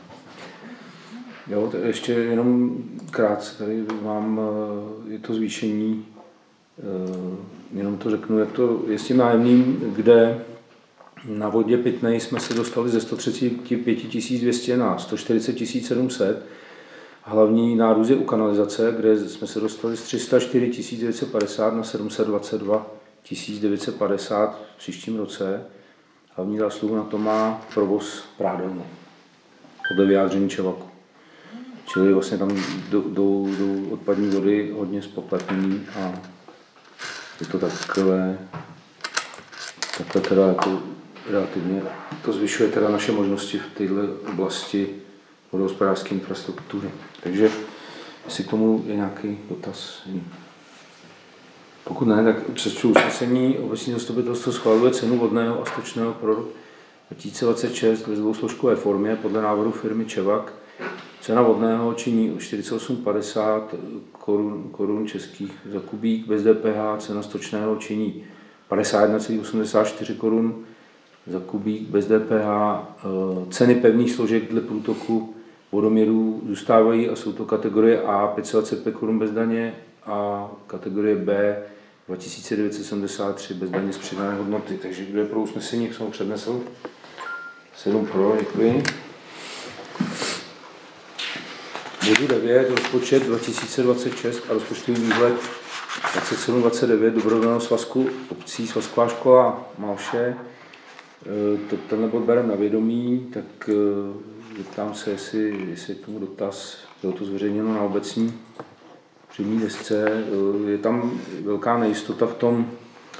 Jo, ještě jenom krátce tady mám, je to zvýšení, jenom to řeknu, jak to je s tím nájemným, kde na vodě pitnej jsme se dostali ze sto třicet pět tisíc dvě stě na sto čtyřicet tisíc sedm set. Hlavní nárůst je u kanalizace, kde jsme se dostali z tři sta čtyři tisíc devět set padesát na sedm set dvacet dva tisíc devět set padesát v příštím roce. Hlavní zásluhu na to má provoz prádelny podle vyjádření Čevaku. Čili vlastně tam jdou odpadní vody hodně zpoplatnění a je to takové, takhle teda jako relativně, to zvyšuje teda naše možnosti v této oblasti vodohospodářské infrastruktury. Takže jestli k tomu je nějaký dotaz. Pokud ne, tak přečtu usnesení. Obecní zastupitelstvo schvaluje cenu vodného a stočného pro rok dva tisíce dvacet šest ve dvousložkové formě podle návrhu firmy Čevak. Cena vodného činí čtyřicet osm padesát korun, korun českých za kubík bez D P H, cena stočného činí padesát jedna celá osmdesát čtyři korun za kubík bez D P H. Ceny pevných složek dle průtoku vodoměrů zůstávají a jsou to kategorie A pět set dvacet pět korun bez daně a kategorie B dva tisíce devět set sedmdesát tři bez daně z přidané hodnoty. Takže kdo je pro usnesení, jak jsem ho přednesl? sedm pro, děkuji. Bodu devět, rozpočet dva tisíce dvacet šest a rozpočtový výhled dvacet sedm dvacet devět dobrovolného svazku obcí, svazková škola Malše. Tenhle bod bereme na vědomí, tak zeptám se, jestli, jestli je k tomu dotaz. Bylo to zveřejněno na obecní přední desce. Je tam velká nejistota v tom,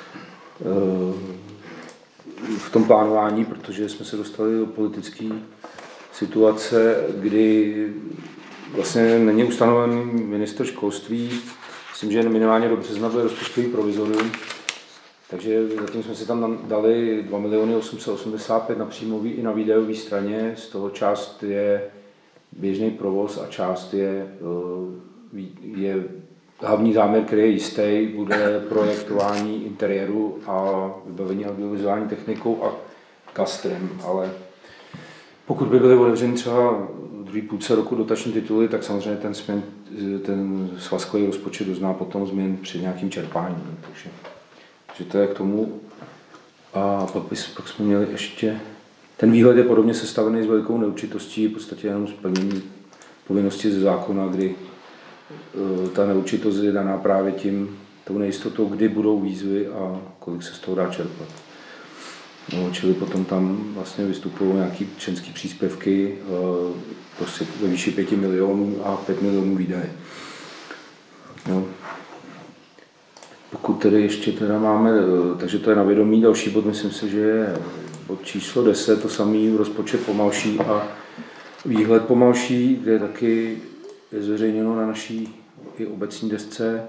v tom plánování, protože jsme se dostali do politické situace, kdy vlastně není ustanovený ministr školství. Myslím, že minimálně do března byl rozpočtový provizorium. Takže zatím jsme si tam dali dva miliony osm set osmdesát pět na příjmový i na výdajové straně. Z toho část je běžný provoz a část je, je hlavní záměr, který je jistý, bude projektování interiéru a vybavení audiovizuální technikou a kastrem. Ale pokud by byly otevřeny třeba v druhé půlce roku dotační tituly, tak samozřejmě ten, směn, ten svazkový rozpočet dozná potom změn při nějakým čerpáním. Takže, takže to je k tomu. A pak, bys, pak jsme měli ještě ten výhled je podobně sestavený s velikou neurčitostí, v podstatě jenom splnění povinnosti ze zákona, kdy ta neurčitost je daná právě tím, tou nejistotou, kdy budou výzvy a kolik se z toho dá čerpat. No, čili potom tam vlastně vystupují nějaký členský příspěvky prostě ve výši pěti milionů a pět milionů výdaje. No. Pokud tedy ještě teda máme, takže to je na vědomí, další bod, myslím si, že je bod číslo deset, to samý rozpočet pomalší a výhled pomalší, kde taky je zveřejněno na naší i obecní desce.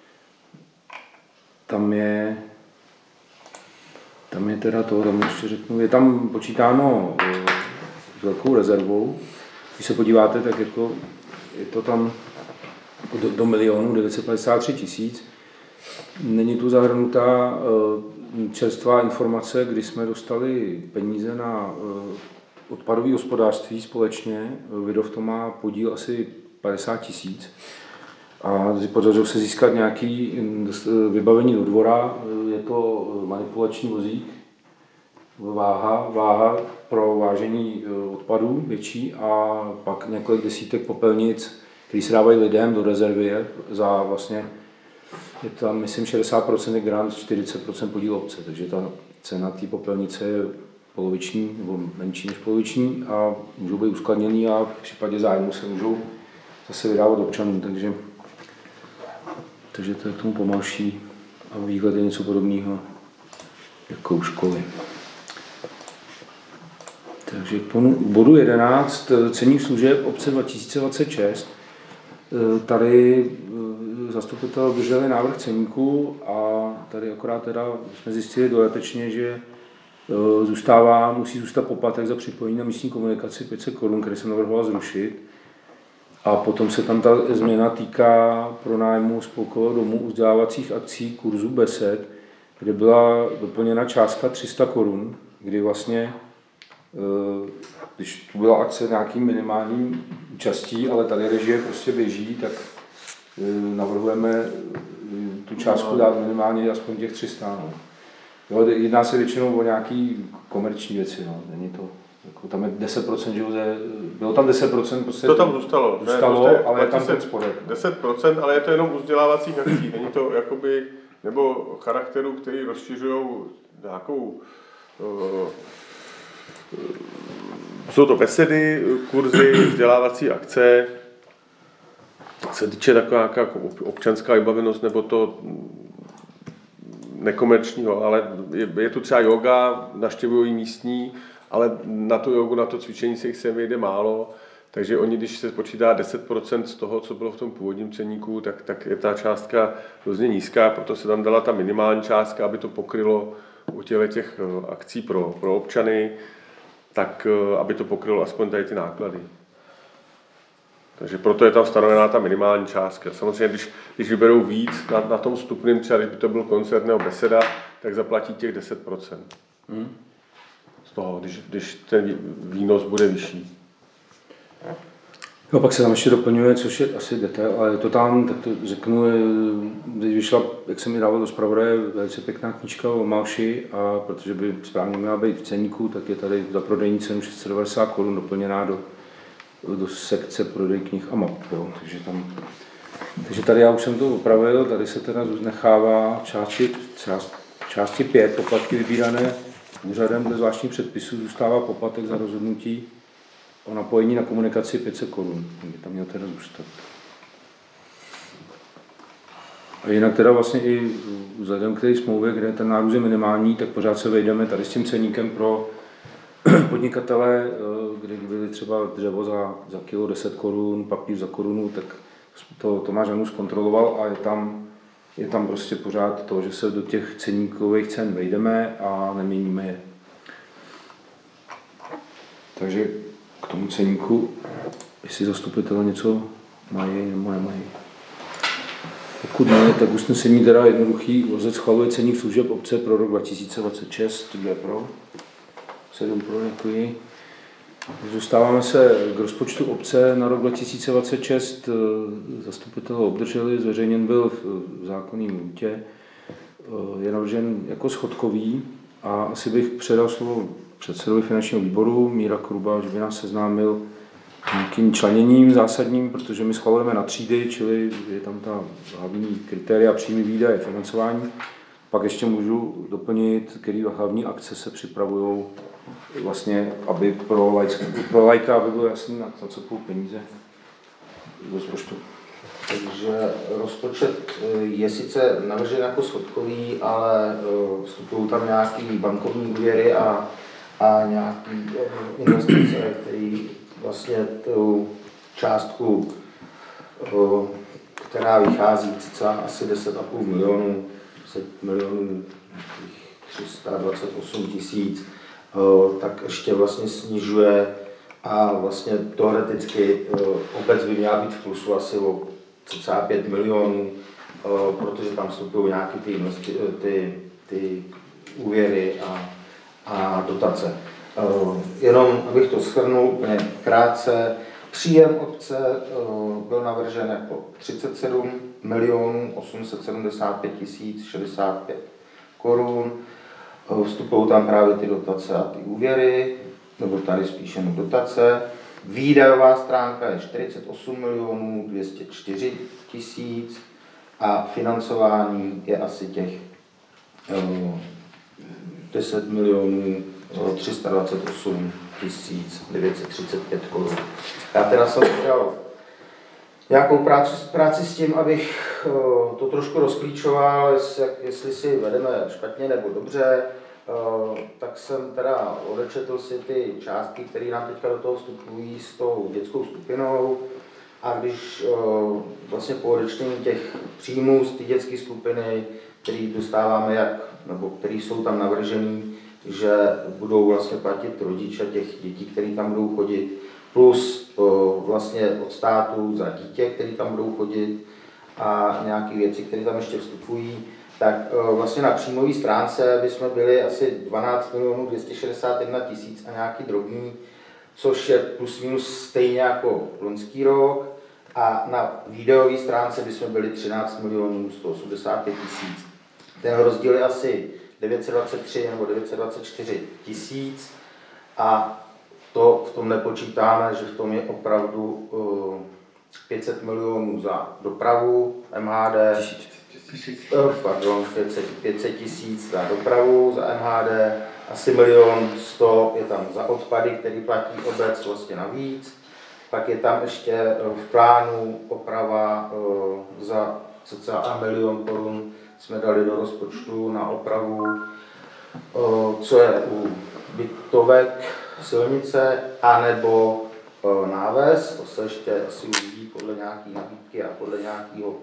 Tam je, tam je teda to, tam ještě řeknu, je tam počítáno s velkou rezervou. Když se podíváte, tak jako je to tam do, do milionu devět set padesát tři tisíc. Není tu zahrnutá čerstvá informace, kdy jsme dostali peníze na odpadové hospodářství společně. Vidov to má podíl asi padesát tisíc. A podařilo se získat nějaké vybavení do dvora. Je to manipulační vozík, váha, váha pro vážení odpadů větší a pak několik desítek popelnic, které se dávají lidem do rezervy za vlastně, je tam myslím šedesát procent grant, čtyřicet procent podíl obce, takže ta cena té popelnice je poloviční nebo menší než poloviční a můžou být uskladněný a v případě zájmu se můžou zase vydávat občanům, takže, takže to je k tomu pomalší a výhled je něco podobného jako u školy. Takže k bodu jedenáct, cenník služeb obce dva tisíce dvacet šest. Tady zastupitel obdrželi návrh ceníku a tady akorát teda jsme zjistili dodatečně, že zůstává, musí zůstat poplatek za připojení na místní komunikaci pět set korun, který jsem navrhoval zrušit. A potom se tam ta změna týká pronájmu spolkového domu, vzdělávacích akcí, kurzů, besed, kde byla doplněna částka tři sta korun, kdy vlastně, když tu byla akce nějakým minimálním účastí, ale tady režie prostě běží, tak navrhujeme tu částku dát minimálně aspoň těch tři sta. No. Jo, jedná se většinou o nějaký komerční věci, no. Není to, jako tam je deset procent, že bylo tam deset procent, prostě to tam zůstalo, zůstalo ne, ale je tam ten spodek. deset procent, ale je to jenom u vzdělávacích akcí, není to jakoby, nebo charakteru, který rozšiřují nějakou, uh, jsou to besedy, kurzy, vzdělávací akce, se týče taková nějaká občanská vybavenost, nebo to nekomerčního, ale je, je tu třeba yoga, navštěvují místní, ale na tu jogu, na to cvičení se jich sem vejde málo, takže oni, když se počítá deset procent z toho, co bylo v tom původním ceníku, tak, tak je ta částka hrozně nízká, proto se tam dala ta minimální částka, aby to pokrylo u těch akcí pro, pro občany, tak aby to pokrylo aspoň tady ty náklady. Takže proto je tam stanovená ta minimální částka. Samozřejmě, když, když vyberou víc na, na tom stupném, třeba když by to byl koncert nebo beseda, tak zaplatí těch deset procent. Hmm. Z toho, když, když ten výnos bude vyšší. No, pak se tam ještě doplňuje, což je asi detail, ale je to tam, tak to řeknu, když vyšla, jak jsem mi dával do zpravodaje, velice pěkná knížka o Malši, a protože by správně měla být v ceníku, tak je tady za prodejní cenu šest set devadesát korun doplněná do do sekce prodej knih a map. Jo. Takže, tam, takže tady já už jsem to opravil, tady se teda nechává části, část, části pět poplatky vybírané úřadem dle zvláštních předpisů, zůstává poplatek za rozhodnutí o napojení na komunikaci pět set korun. Tam měl teda zůstat. A jinak teda vlastně i vzhledem k té smlouvě, kde ten nárůst je minimální, tak pořád se vejdeme tady s tím ceníkem pro podnikatele, kdy byly třeba dřevo za, za kilo deset korun, papír za korunu, tak to Tomáš Janus kontroloval a je tam, je tam prostě pořád to, že se do těch ceníkových cen vejdeme a neměníme je. Takže k tomu ceníku, jestli zastupitelé něco mají nebo nemají. Pokud ne, tak usnesení teda jednoduchý, vozec schvaluje ceník služeb obce pro rok dva tisíce dvacet šest, kdo je pro? sedm pro, děkuji. Zůstáváme se k rozpočtu obce na rok dva tisíce dvacet šest. Zastupitelé obdrželi, zveřejněn byl v zákonném lhůtě. Je navržen jako schodkový a asi bych předal slovo předsedovi finančního výboru Míra Kruba, že by nás seznámil nějakým členěním zásadním, protože my schvalujeme na třídy, čili je tam ta hlavní kritéria příjmy, výdaje, financování. Pak ještě můžu doplnit, který hlavní akce se připravují vlastně, aby pro, lajka, pro lajka, aby bylo jasný, na to, co půl peníze do rozpočtu. Takže rozpočet je sice navržen jako schodkový, ale vstupují tam nějaké bankovní úvěry a, a nějaké investice, které vlastně tu částku, která vychází cca asi deset a půl milionů, deset milionů tři sta dvacet osm tisíc, tak ještě vlastně snižuje a vlastně teoreticky obec by měla být v plusu asi o cca pět milionů, protože tam vstupují nějaké ty, ty, ty úvěry a, a dotace. Jenom abych to shrnul úplně krátce, příjem obce byl navržen jako třicet sedm milionů osm set sedmdesát pět tisíc šedesát pět korun. Vstupují tam právě ty dotace a ty úvěry, nebo tady spíše jenom dotace. Výdajová stránka je čtyřicet osm milionů dvě stě čtyři tisíc a financování je asi těch deset milionů tři sta dvacet osm tisíc devět set třicet pět korun. Já teda jsem udělal nějakou práci, práci s tím, abych to trošku rozklíčoval, jestli si vedeme špatně nebo dobře, tak jsem teda odečetl si ty částky, které nám teďka do toho vstupují s tou dětskou skupinou, a když vlastně po odečtení těch příjmů z té dětské skupiny, které dostáváme, jak, nebo které jsou tam navržený, že budou vlastně platit rodiče těch dětí, které tam budou chodit, plus vlastně od státu za dítě, které tam budou chodit a nějaké věci, které tam ještě vstupují, tak vlastně na příjmové stránce bychom byli asi dvanáct milionů dvě stě šedesát jedna tisíc a nějaký drobný, což je plus minus stejně jako loňský rok, a na výdajové stránce bychom byli třináct milionů sto osmdesát pět tisíc. Ten rozdíl je asi devět set dvacet tři nebo devět set dvacet čtyři tisíc a to v tom nepočítáme, že v tom je opravdu uh, pět set milionů za dopravu M H D, uh, pardon, pět set tisíc za dopravu za M H D, asi milion sto je tam za odpady, který platí obec vlastně navíc. Pak je tam ještě v plánu oprava uh, za cca milion korun jsme dali do rozpočtu na opravu, uh, co je u bytovek silnice, anebo uh, náves, to se ještě asi uvidí podle nějaké nabídky a podle nějakého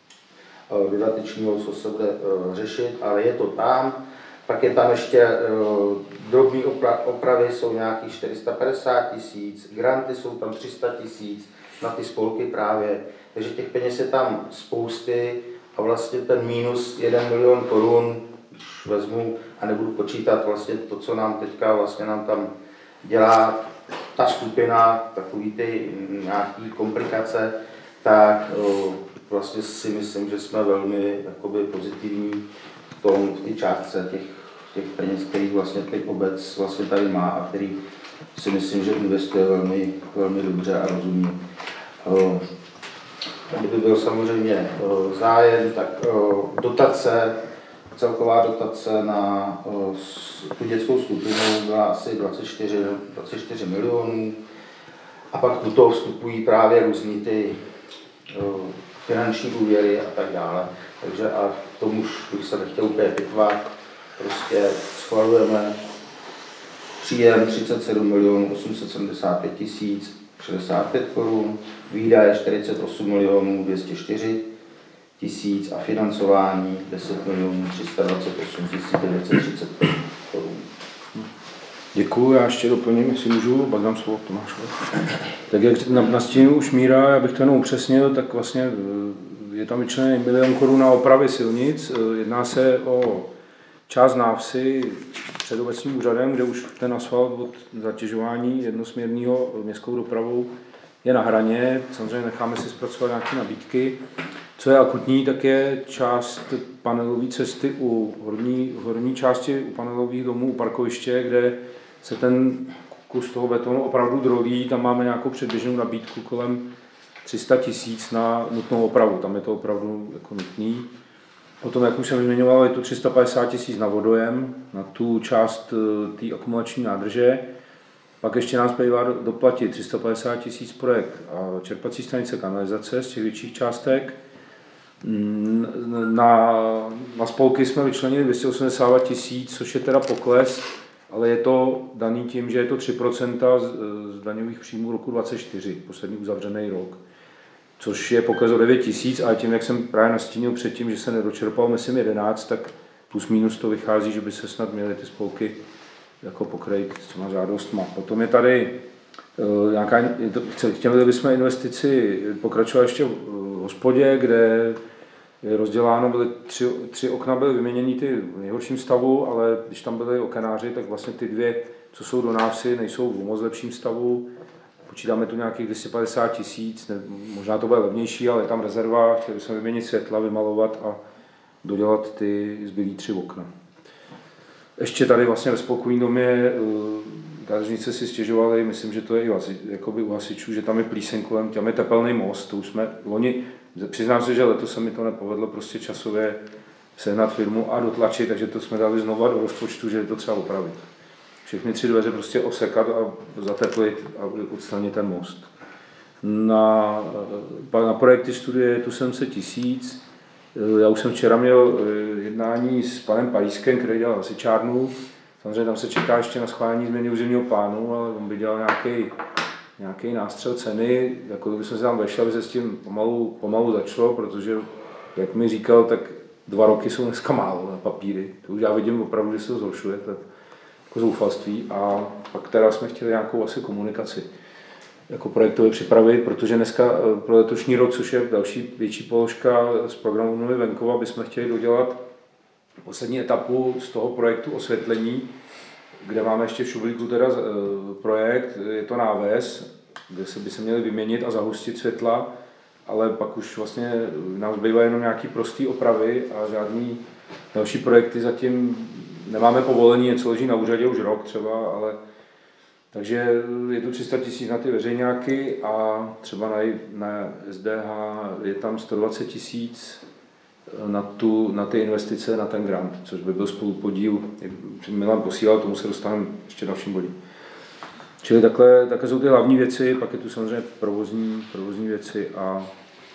uh, dodatečného, co se bude uh, řešit, ale je to tam. Pak je tam ještě uh, drobné opra- opravy, jsou nějakých čtyři sta padesát tisíc, granty jsou tam tři sta tisíc na ty spolky právě, takže těch peněz je tam spousty a vlastně ten mínus jeden milion korun, když vezmu a nebudu počítat vlastně to, co nám teďka vlastně nám tam dělá ta skupina, takový ty nějaký komplikace, tak uh, vlastně si myslím, že jsme velmi jakoby pozitivní v tom, v té částce těch, těch peněz, který vlastně teď obec vlastně tady má a který si myslím, že investuje velmi, velmi dobře a rozumně. Kdyby byl samozřejmě zájem, tak dotace, celková dotace na tu dětskou skupinu byla asi dvacet čtyři milionů a pak do toho vstupují právě různý ty finanční úvěry a tak dále. Takže a k tomu už bych se nechtěl úplně pitvat. Prostě schvalujeme příjem třicet sedm milionů osm set sedmdesát pět tisíc šedesát pět korun, výdaje čtyřicet osm milionů dvě stě čtyři tisíc a financování deset milionů tři sta dvacet osm tisíc devět set třicet pět korun. Děkuju, já ještě doplním, jestli můžu, pak dám slovo Tomášovi. Tak jak nastínil už Míra, já bych to jenom upřesnil, tak vlastně je tam vyčleněný milion korun na opravy silnic. Jedná se o část návsi před obecním úřadem, kde už ten asfalt od zatěžování jednosměrného městskou dopravou je na hraně. Samozřejmě necháme si zpracovat nějaké nabídky. Co je akutní, tak je část panelové cesty u horní, horní části u panelových domů, u parkoviště, kde se ten kus toho betonu opravdu drolí, tam máme nějakou předběžnou nabídku kolem tři sta tisíc na nutnou opravu, tam je to opravdu jako nutný. Potom, jak už jsem zmiňoval, je to tři sta padesát tisíc na vodojem, na tu část té akumulační nádrže. Pak ještě nás bývá doplatit tři sta padesát tisíc projekt a čerpací stanice kanalizace z těch větších částek. Na, na spolky jsme vyčlenili dvě stě osmdesát tisíc, což je teda pokles, ale je to daný tím, že je to tři procenta z, z daňových příjmů roku dvacet čtyři, poslední uzavřený rok. Což je pokles o devět tisíc, ale tím, jak jsem právě nastínil předtím, že se nedočerpal, myslím, jedenáct, tak plus minus to vychází, že by se snad měly ty spolky jako pokrejt s těma žádostma. Potom je tady uh, nějaká, chtěli bychom investici pokračovat ještě v hospodě, kde je rozděláno, byly tři, tři okna byly vyměněny ty v nejhorším stavu, ale když tam byly okenáři, tak vlastně ty dvě, co jsou do návsi, nejsou v moc lepším stavu. Počítáme tu nějakých dvě stě padesát tisíc, možná to bude levnější, ale je tam rezerva, chtěli bychom vyměnit světla, vymalovat a dodělat ty zbylý tři okna. Ještě tady vlastně ve spolkovém domě kadeřnice si stěžovali, myslím, že to je i hasi, jakoby u hasičů, že tam je plíseň kolem, tam je tepelný most, to už jsme, oni, přiznám se, že letos se mi to nepovedlo prostě časově sehnat firmu a dotlačit, takže to jsme dali znova do rozpočtu, že je to třeba opravit. Všechny tři dveře prostě osekat a zateplit a odstranit ten most. Na, na projekty studie tu sedm set tisíc. Já už jsem včera měl jednání s panem Parískem, který dělal hasičárnu. Samozřejmě tam se čeká ještě na schválení změny územního plánu, ale on by dělal nějaký, nějaký nástřel ceny. Jako bychom se tam vešli, aby se s tím pomalu, pomalu začalo, protože, jak mi říkal, tak dva roky jsou dneska málo na papíry. To už já vidím opravdu, že se to zhoršuje. Jako zoufalství a pak teda jsme chtěli nějakou asi komunikaci jako projektově připravit, protože dneska pro letošní rok, což je další větší položka z programu Obnovy venkova, bychom chtěli dodělat poslední etapu z toho projektu osvětlení, kde máme ještě v Šublíku teda projekt, je to náves, kde se by se měly vyměnit a zahustit světla, ale pak už vlastně nám zbývají jenom nějaký prostý opravy a žádný další projekty zatím nemáme povolení, něco leží na úřadě už rok třeba, ale takže je tu tři sta tisíc na ty veřejňáky a třeba na, na S D H je tam sto dvacet tisíc na, tu, na ty investice, na ten grant, což by byl spolupodíl, Milan posílal, tomu se dostaneme ještě dalším bodě. Čili takhle, takhle jsou ty hlavní věci, pak je tu samozřejmě provozní, provozní věci a,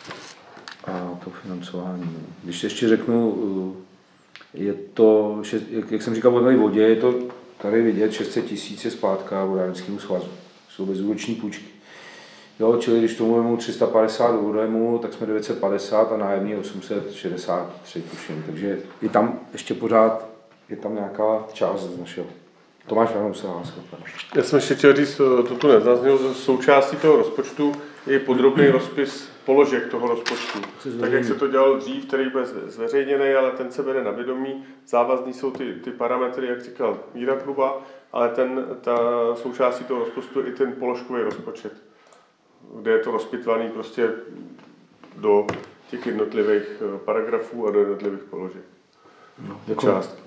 a to financování. Když ještě řeknu, je to, jak jsem říkal, o vodě, je to tady vidět, šest set tisíc je splátka vodárenskému svazu. Jsou bezúroční půjčky. Jo, čili když tomu vemu tři sta padesát do vodému, tak jsme devět set padesát a nájemní osm set šedesát tři tuším. Takže i tam ještě pořád je tam nějaká část z našeho. Tomáš, já se hlásil. Já jsem ještě chtěl říct, to tu nezaznělo, součástí toho rozpočtu je podrobný rozpis položek toho rozpočtu. Tak jak se to dělalo dřív, který byl zveřejněný, ale ten se bere na vědomí. Závazný jsou ty, ty parametry, jak říkal Míra Kluba, ale ten, ta součástí toho rozpočtu je i ten položkový rozpočet, kde je to rozpitvaný prostě do těch jednotlivých paragrafů a do jednotlivých položek. No, do částky.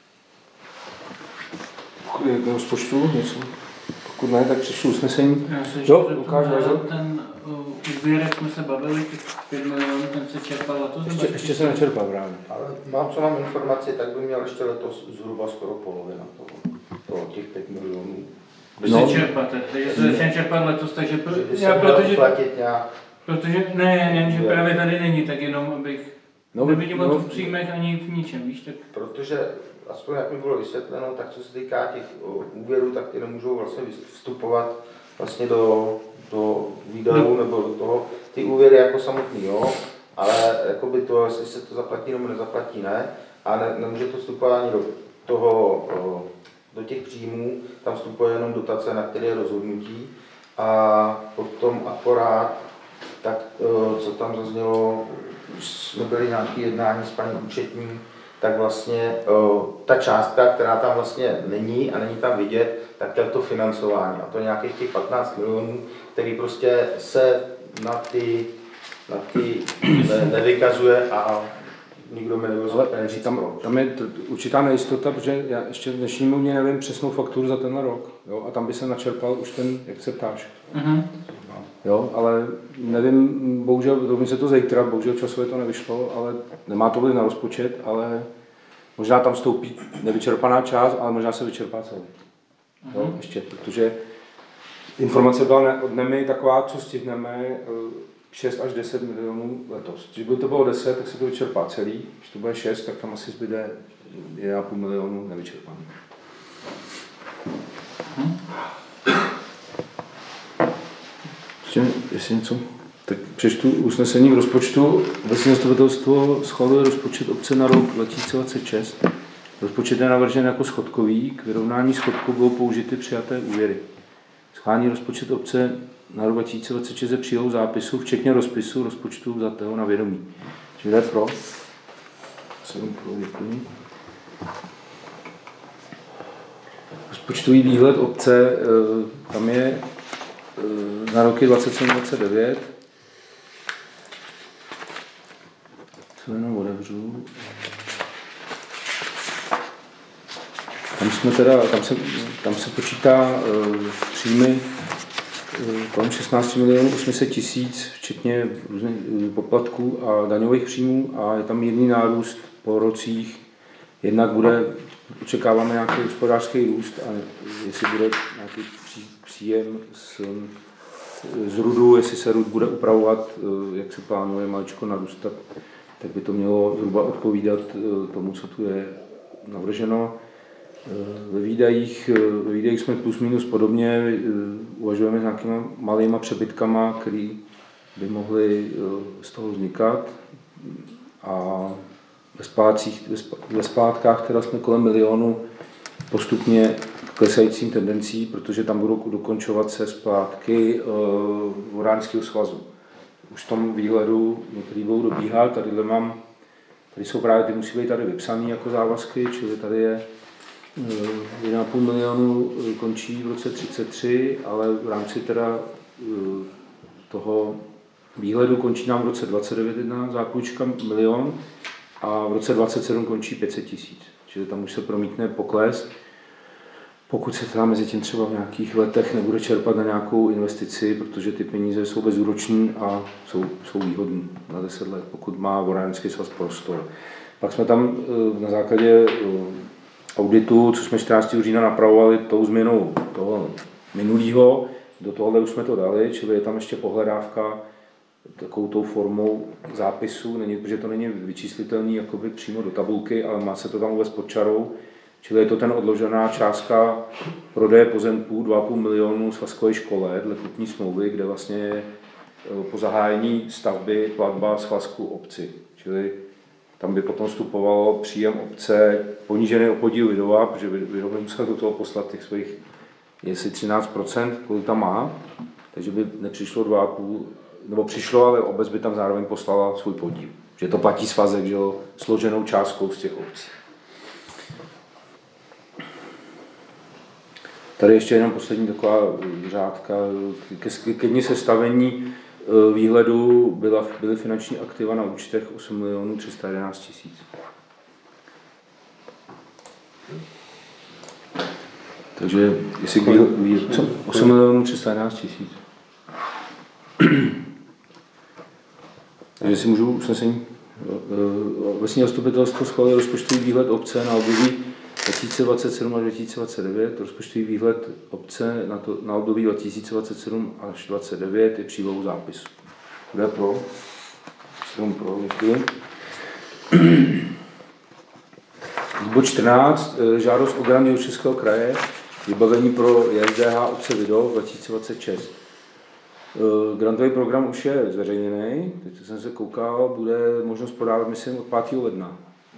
K rozpočtu něco? Pokud ne, tak přešlu usnesení. Já se jo, ukážu, ten uh, úvěrek jsme se bavili, těch pět milionů, ten se čerpal letos? Ještě, ještě se nečerpal právě. Ale mám, co mám informaci, tak by měl ještě letos zhruba skoro polovina toho, toho těch pět milionů. Vy no. se čerpáte, takže se začne čerpat letos, takže pro, že já, protože, nějak... protože ne, ne, že právě tady není, tak jenom abych no, nevidím no, to v příjmech ani v ničem, víš, tak... Protože aspoň jak mi bylo vysvětleno, tak co se týká těch úvěrů, tak ty nemůžou vlastně vstupovat vlastně do, do výdajů nebo do toho, ty úvěry jako samotný, jo, ale jakoby to, jestli se to zaplatí nebo nezaplatí, ne, a ne, nemůže to vstupovat ani do toho, do těch příjmů, tam vstupuje jenom dotace, na které je rozhodnutí a potom akorát, tak co tam zaznělo, už jsme byli nějaké jednání s paní účetní, tak vlastně o, ta částka, která tam vlastně není a není tam vidět, tak to je to financování. A to je nějakých těch patnáct milionů, který prostě se na ty, na ty ne, nevykazuje a nikdo mi nebyl ale tam, tam je t- určitá nejistota, protože já ještě v dnešnímu dní nevím přesnou fakturu za tenhle rok, jo, a tam by se načerpal už ten, jak se ptáš. Mm-hmm. Jo, ale nevím, bohužel, domím se to zítra, bohužel časově to nevyšlo, ale nemá to vliv na rozpočet, ale možná tam stoupí nevyčerpaná část, ale možná se vyčerpá celý. Mm-hmm. Jo, ještě, protože informace byla od Nemy taková, co stihneme, šest až deset milionů letos. Když by to bylo deset, tak se to vyčerpá celý. Když to bude šest, tak tam asi zbyde jedna celá pět milionu nevyčerpaný. Hmm. Ještě, jestli něco, tak přečtu usnesení k rozpočtu. Obecní zastupitelstvo schvaluje rozpočet obce na rok dva tisíce dvacet šest. Rozpočet je navržen jako schodkový. K vyrovnání schodku budou použity přijaté úvěry. Schválení rozpočet obce na rok dva tisíce dvacet šest je přílohou zápisu, včetně rozpisu rozpočtu vzatého na vědomí. Čili pro. sedm pro, děkuji. Rozpočtový výhled obce, tam je na roky dvacet sedm dvacet devět. Co jenom otevřu. Tam jsme teda, tam se, tam se počítá uh, příjmy kolem šestnáct milionů osm set tisíc, včetně různých poplatků a daňových příjmů, a je tam mírný nárůst po rocích. Jednak bude, očekáváme nějaký hospodářský růst, a jestli bude nějaký pří, příjem z, z rudu, jestli se rud bude upravovat, jak se plánuje maličko narůstat, tak by to mělo zhruba odpovídat tomu, co tu je navrženo. Ve výdajích, ve výdajích jsme plus minus podobně, uvažujeme s nějakými malýma přebytkama, které by mohly z toho vznikat. A ve, splácích, ve splátkách teda jsme kolem milionu postupně klesajícím tendencí, protože tam budou dokončovat se splátky Vodárenského svazu. Už v tom výhledu některý budou dobíhat, tady mám, tady jsou právě, ty musí být tady vypsané jako závazky, čili tady je jedna celá pět milionu končí v roce třicet tři, ale v rámci teda toho výhledu končí nám v roce dvacet devět jedna zápůjčka milion a v roce dvacet sedm končí pět set tisíc. Čili tam už se promítne pokles. Pokud se teda mezi tím třeba v nějakých letech nebude čerpat na nějakou investici, protože ty peníze jsou bezúroční a jsou, jsou výhodné na deset let, pokud má Vodárenský svaz prostor. Pak jsme tam na základě auditu, co jsme čtrnáctého října napravovali tou změnou toho minulého, do tohohle už jsme to dali, čili je tam ještě pohledávka takovou tou formou zápisu, není, protože to není vyčíslitelný jakoby přímo do tabulky, ale má se to tam uvést pod čarou, čili je to ten odložená částka prodeje pozemků dva celá pět milionu svazkové škole dle kupní smlouvy, kde vlastně je po zahájení stavby platba svazku obci, čili tam by potom vstupovalo příjem obce ponížený o podíl Vidova, protože Vidov by musel do toho poslat těch svých, jestli třináct procent, kolik tam má, takže by nepřišlo dva celá pět, nebo přišlo, ale obec by tam zároveň poslala svůj podíl. Že to platí svazek, že jo, složenou částkou z těch obcí. Tady ještě jenom poslední taková řádka. Ke, ke dni sestavení výhledu byla, byly finanční aktiva na účtech osm milionů tři sta jedenáct tisíc. Takže jestli výhled, co? osm milionů tři sta jedenáct tisíc. Takže si můžu usnesení. Obecní zastupitelstvo schválilo rozpočtový výhled obce na období dva tisíce dvacet sedm až dva tisíce dvacet devět. Rozpočtový výhled obce na, to, na období dva tisíce dvacet sedm až dvacet devět je přílohou zápisu. Kdo je pro? sedm pro, děkuji. Bod čtrnáct. Žádost o grant Jihočeského kraje. Vybavení pro J S D H obce Vidov dva tisíce dvacet šest. Grantový program už je zveřejněný, teď jsem se koukal, bude možnost podávat, myslím, od pátého ledna.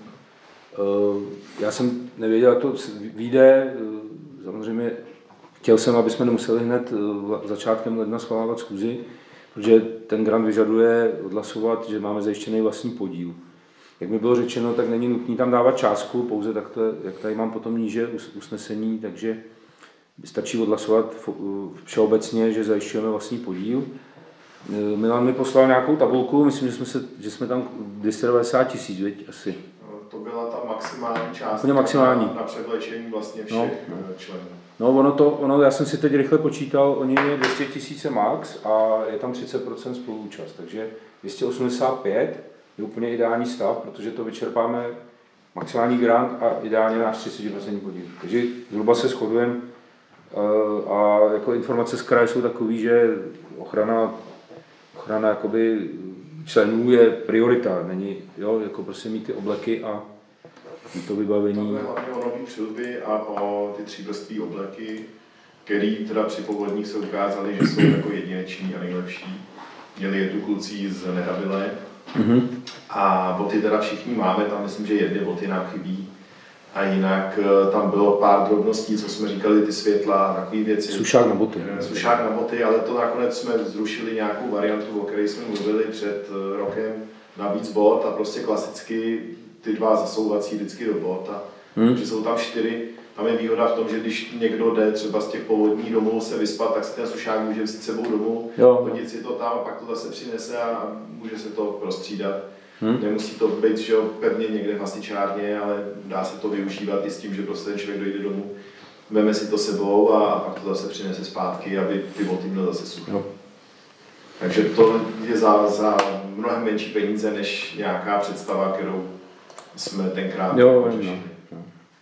Já jsem nevěděl, jak to vyjde, samozřejmě chtěl jsem, aby jsme nemuseli hned začátkem ledna schvalovat schůzi, protože ten grant vyžaduje odhlasovat, že máme zajištěný vlastní podíl. Jak mi bylo řečeno, tak není nutné tam dávat částku, pouze takto, jak tady mám potom níže usnesení, takže stačí odhlasovat všeobecně, že zajišťujeme vlastní podíl. Milan mi poslal nějakou tabulku, myslím, že jsme, se, že jsme tam dvě stě devadesát tisíc, viď, asi. To byla ta maximální část maximální. Na, na převlečení vlastně všech no, no. členů. No ono to, ono, já jsem si teď rychle počítal, oni je dvě stě tisíc max a je tam třicet procent spoluúčast, takže dvě stě osmdesát pět je úplně ideální stav, protože to vyčerpáme maximální grant a ideálně náš třicet procent podíl. Takže zhruba se shodujeme a jako informace z kraje jsou takový, že ochrana, ochrana jakoby členů je priorita, není, jo, jako prostě mít ty obleky a mít to vybavení. Tam je hlavně o nový přilby a o ty třívrství obleky, který teda při povodních se ukázali, že jsou jako jedineční a nejlepší. Měli je tu kluci z Nedabile. Mm-hmm. A boty teda všichni máme, tam myslím, že jedny boty nám chybí. A jinak tam bylo pár drobností, co jsme říkali, ty světla a takové věci. Sušák na boty. Sušák na boty, ale to nakonec jsme zrušili nějakou variantu, o které jsme mluvili před rokem na víc bot a prostě klasicky ty dva zasouvací vždycky do bot. A hmm. že jsou tam čtyři. Tam je výhoda v tom, že když někdo jde třeba z těch povodní domů se vyspat, tak si ten sušák může vzít sebou domů, hodit si to tam a pak to zase přinese a může se to prostřídat. Hmm. Nemusí to být že pevně někde v hasičárně, ale dá se to využívat i s tím, že prostě ten člověk dojde domů, veme si to sebou a, a pak to zase přinese zpátky, aby ty boty měly zase suché. No. Takže to je za, za mnohem menší peníze než nějaká představa, kterou jsme tenkrát řešili. No.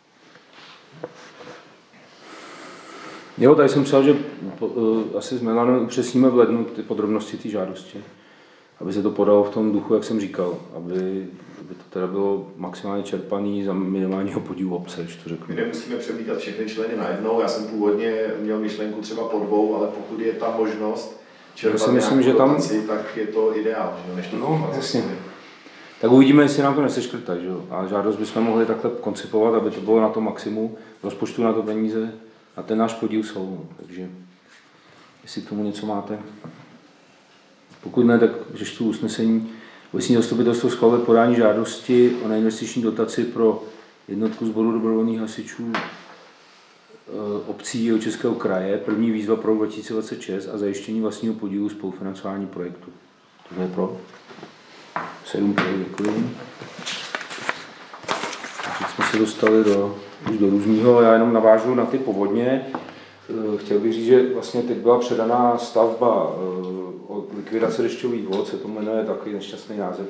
Jo, tady jsem psal, že uh, asi s Milanem upřesníme v lednu ty podrobnosti té žádosti, aby se to podalo v tom duchu, jak jsem říkal, aby, aby to teda bylo maximálně čerpaný za minimálního podílu obce, když to řeknu. My nemusíme přemítat všechny členy najednou, já jsem původně měl myšlenku třeba po dvou, ale pokud je ta možnost čerpat myslím, že dotaci, tam... tak je to ideál, že? Než to no, jasně. Tak uvidíme, jestli nám to neseškrtá, že jo. A žádost bychom mohli takhle koncipovat, aby to bylo na to maximum, rozpočtu na to peníze a ten náš podíl jsou. Takže jestli k tomu něco máte. Pokud ne, tak přečtu usnesení. Obecní zastupitelstvo schvaluje podání žádosti o neinvestiční dotaci pro jednotku sboru dobrovolných hasičů obcí Jihočeského kraje, první výzva pro dva tisíce dvacet šest a zajištění vlastního podílu spolufinancování projektu. To je pro. sedm pro, děkuji. Teď jsme se dostali do, už do různého, já jenom navážu na ty povodně. Chtěl bych říct, že vlastně teď byla předaná stavba o likvidace dešťových vod, se to jmenuje takový nešťastný název.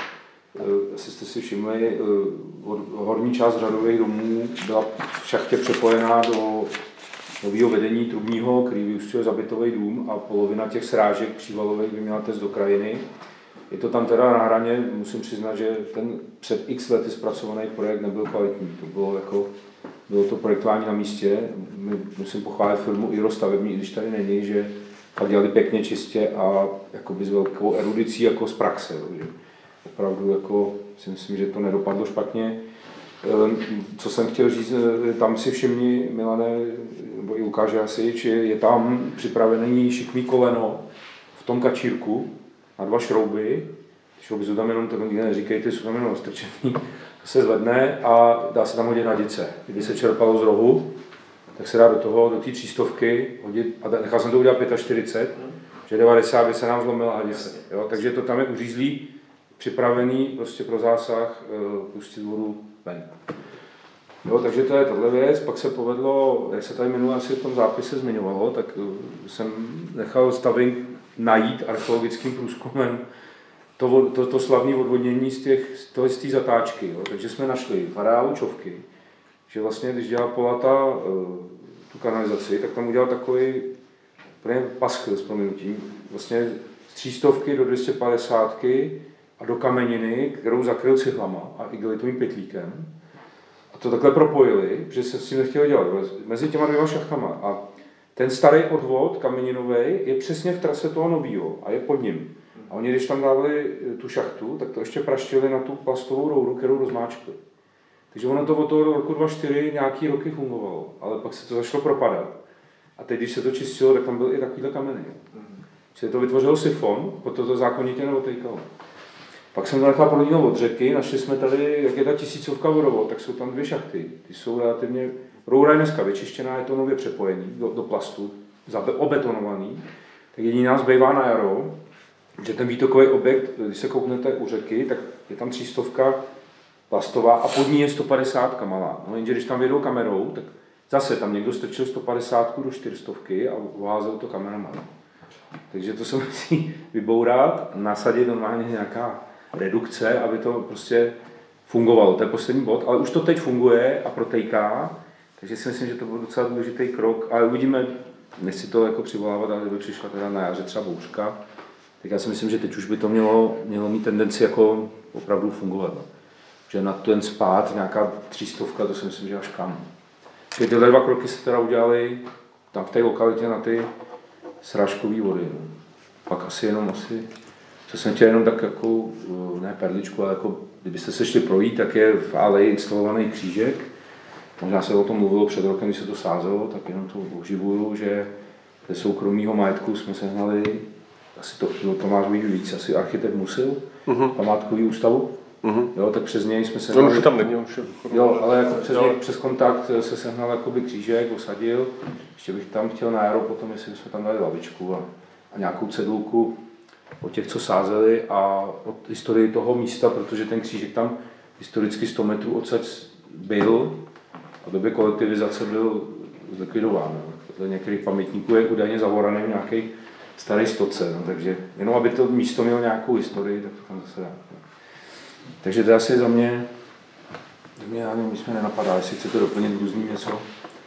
Asi jste si všimli, horní část řadových domů byla v šachtě přepojená do nového vedení trubního, který vyústěl za bytový dům a polovina těch srážek přívalových by měla test do krajiny. Je to tam teda na hraně, musím přiznat, že ten před x lety zpracovaný projekt nebyl kvalitní. To bylo jako, bylo to projektování na místě. My musím pochválit firmu Iro stavební, když tady není, že tak dělali pěkně čistě a jakoby s velkou erudicí jako z praxe. Takže opravdu jako, si myslím, že to nedopadlo špatně. Co jsem chtěl říct, tam si všimni, Milane, nebo i ukáže asi, že je tam připravený šikmý koleno v tom kačírku na dva šrouby. Šrouby jsou tam jenom, to nikdy neříkejte, jsou tam jenom strčený. To se zvedne a dá se tam hodit hadice. Kdyby se čerpalo z rohu, tak se dá do toho, do té třístovky hodit, a nechal jsem to udělat čtyřicet pět, že devadesát by se nám zlomila hadice. Jo? Takže to tam je uřízlý, připravený prostě pro zásah, pustit vodu ven. Jo, takže to je tato věc, pak se povedlo, jak se tady minule asi v tom zápise zmiňovalo, tak jsem nechal stavy najít archeologickým průzkumem to, to, to slavné odvodnění z té zatáčky. Jo. Takže jsme našli v areálu Čovky, že vlastně, když dělal Polata tu kanalizaci, tak tam udělal takový paskvil s prominutím, vlastně z třístovky do dvě stě padesát a do kameniny, kterou zakryl cihlama a igelitovým pytlíkem. A to takhle propojili, protože se s tím nechtěli dělat, mezi těma dvěma šachtama. A ten starý odvod kameninový je přesně v trase toho novýho a je pod ním. A oni, když tam dávali tu šachtu, tak to ještě praštili na tu plastovou rouru, kterou rozmáčkli. Takže ono to od toho roku dva tisíce čtyři nějaký roky fungovalo, ale pak se to začalo propadat. A teď, když se to čistilo, tak tam byl i takovýhle kameny. Čili to vytvořilo sifon, potom to zákonitě neotejkalo. Pak jsem to nechal prolínout od řeky, našli jsme tady, jak je ta tisícovka vodovod, tak jsou tam dvě šachty. Ty jsou relativně, roura je dneska vyčištěná, je to nově přepojený do, do plastu, obetonovaný. Tak jediný nás zbývá na jaro, že ten výtokový objekt, když se kouknete u řeky, tak je tam třístovka plastová a pod ní je sto padesát malá. No jenže když tam vědou kamerou, tak zase tam někdo strčil sto padesát do čtyřstovky a uházel to kamerama. Takže to se musí vybourat, nasadit normálně nějaká redukce, aby to prostě fungovalo. To je poslední bod, ale už to teď funguje a protejká, takže si myslím, že to byl docela důležitý krok, ale uvidíme, nechci to jako přivolávat, ale kdyby přišla teda na jaře třeba bouřka, tak já si myslím, že teď už by to mělo, mělo mít tendenci jako opravdu fungovat. No. Že na ten spát nějaká třístovka, to si myslím, že až kam. Tyhle dva kroky se teda udělali tam v té lokalitě na ty srážkové vody. No. Pak asi jenom asi, co jsem chtěl jenom tak jako, ne perličku, ale jako, kdybyste se šli projít, tak je v aleji instalovaný křížek. Možná se o tom mluvilo před rokem, když se to sázelo, tak jenom to oživuju, že ze soukromého majetku jsme sehnali, asi to, to má být víc, asi architekt Musil, uh-huh. památkový ústavu. Uh-huh. Jo, tak přes něj jsme sehnali. No, už tam není, už je. Jo, ale jako přes, něj, přes kontakt se sehnal jakoby křížek, osadil. Ještě bych tam chtěl na jaro potom, jestli jsme tam dali lavičku a, a nějakou cedulku o těch, co sázeli a od historii toho místa, protože ten křížek tam historicky sto metrů odsaď byl a v době kolektivizace byl zlikvidován. Podle některých pamětníků je údajně zavoraný v nějaké staré stoce, no, takže jenom aby to místo mělo nějakou historii, tak to tam zase dá. Takže to asi za mě, za mě já nevím, my jsme nenapadá, jestli chcete doplnit různý něco.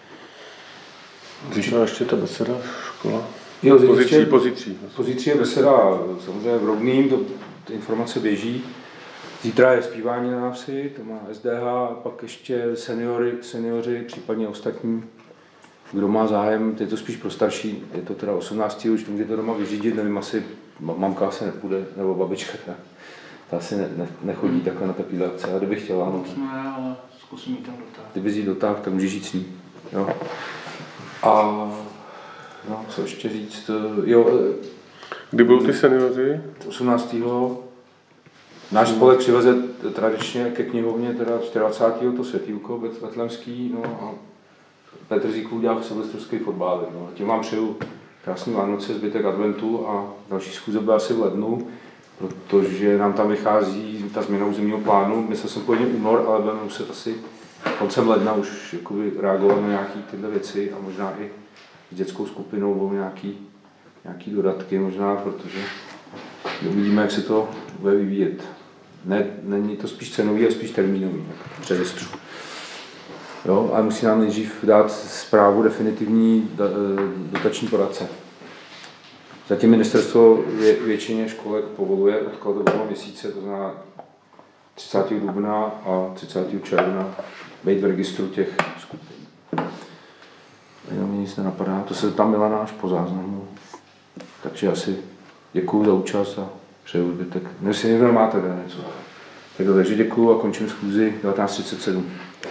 Říká ještě ta beseda, škola? Jo, pozitří, pozitří. Pozitří je beseda samozřejmě v Roudným, to, ty informace běží. Zítra je zpívání na návsi, to má S D H, a pak ještě seniory, seniori, případně ostatní, kdo má zájem, je to spíš pro starší, je to teda osmnáctého už to můžete doma vyřídit, nevím, asi mamka asi nepůjde, nebo babička, ta, ta asi ne, ne, nechodí takhle na takovýhle akce, ale kdyby chtěla, no. Ne, ale zkusím jí tam dotáhnout. Kdyby jí dotáhl, tak můžeš jít s ní, jo. A no, co ještě říct, jo. Kdy budou ty senioři? osmnáctého Náš spolek přiveze tradičně ke knihovně teda dvacátého to světýlko betlemský, no a Petr Zíků udělal silvestrovský fotbálek. No. Tím vám přeju krásný Vánoce, zbytek adventu a další schůze bude asi v lednu, protože nám tam vychází ta změna územního plánu. Myslel jsem původně únor, ale budeme muset asi koncem ledna už jakoby reagovat na nějaké tyhle věci a možná i s dětskou skupinou budou nějaký, nějaký dodatky možná, protože uvidíme, jak se to bude vyvíjet. Ne, není to spíš cenový, ale spíš termínový, předestřu. Jo, ale musí nám nejdřív dát zprávu definitivní dotační poradce. Zatím ministerstvo vě, většině školek povoluje odklad do dvou měsíce, to znamená třicátého dubna a třicátého června být v registru těch skupin. Jenom mě nic nenapadá, to se tam byla náš po záznamu. Takže asi děkuju za účast a přeju zbytek. Jestli někdo máte něco. Takže děkuju a končím schůzi devatenáct třicet sedm.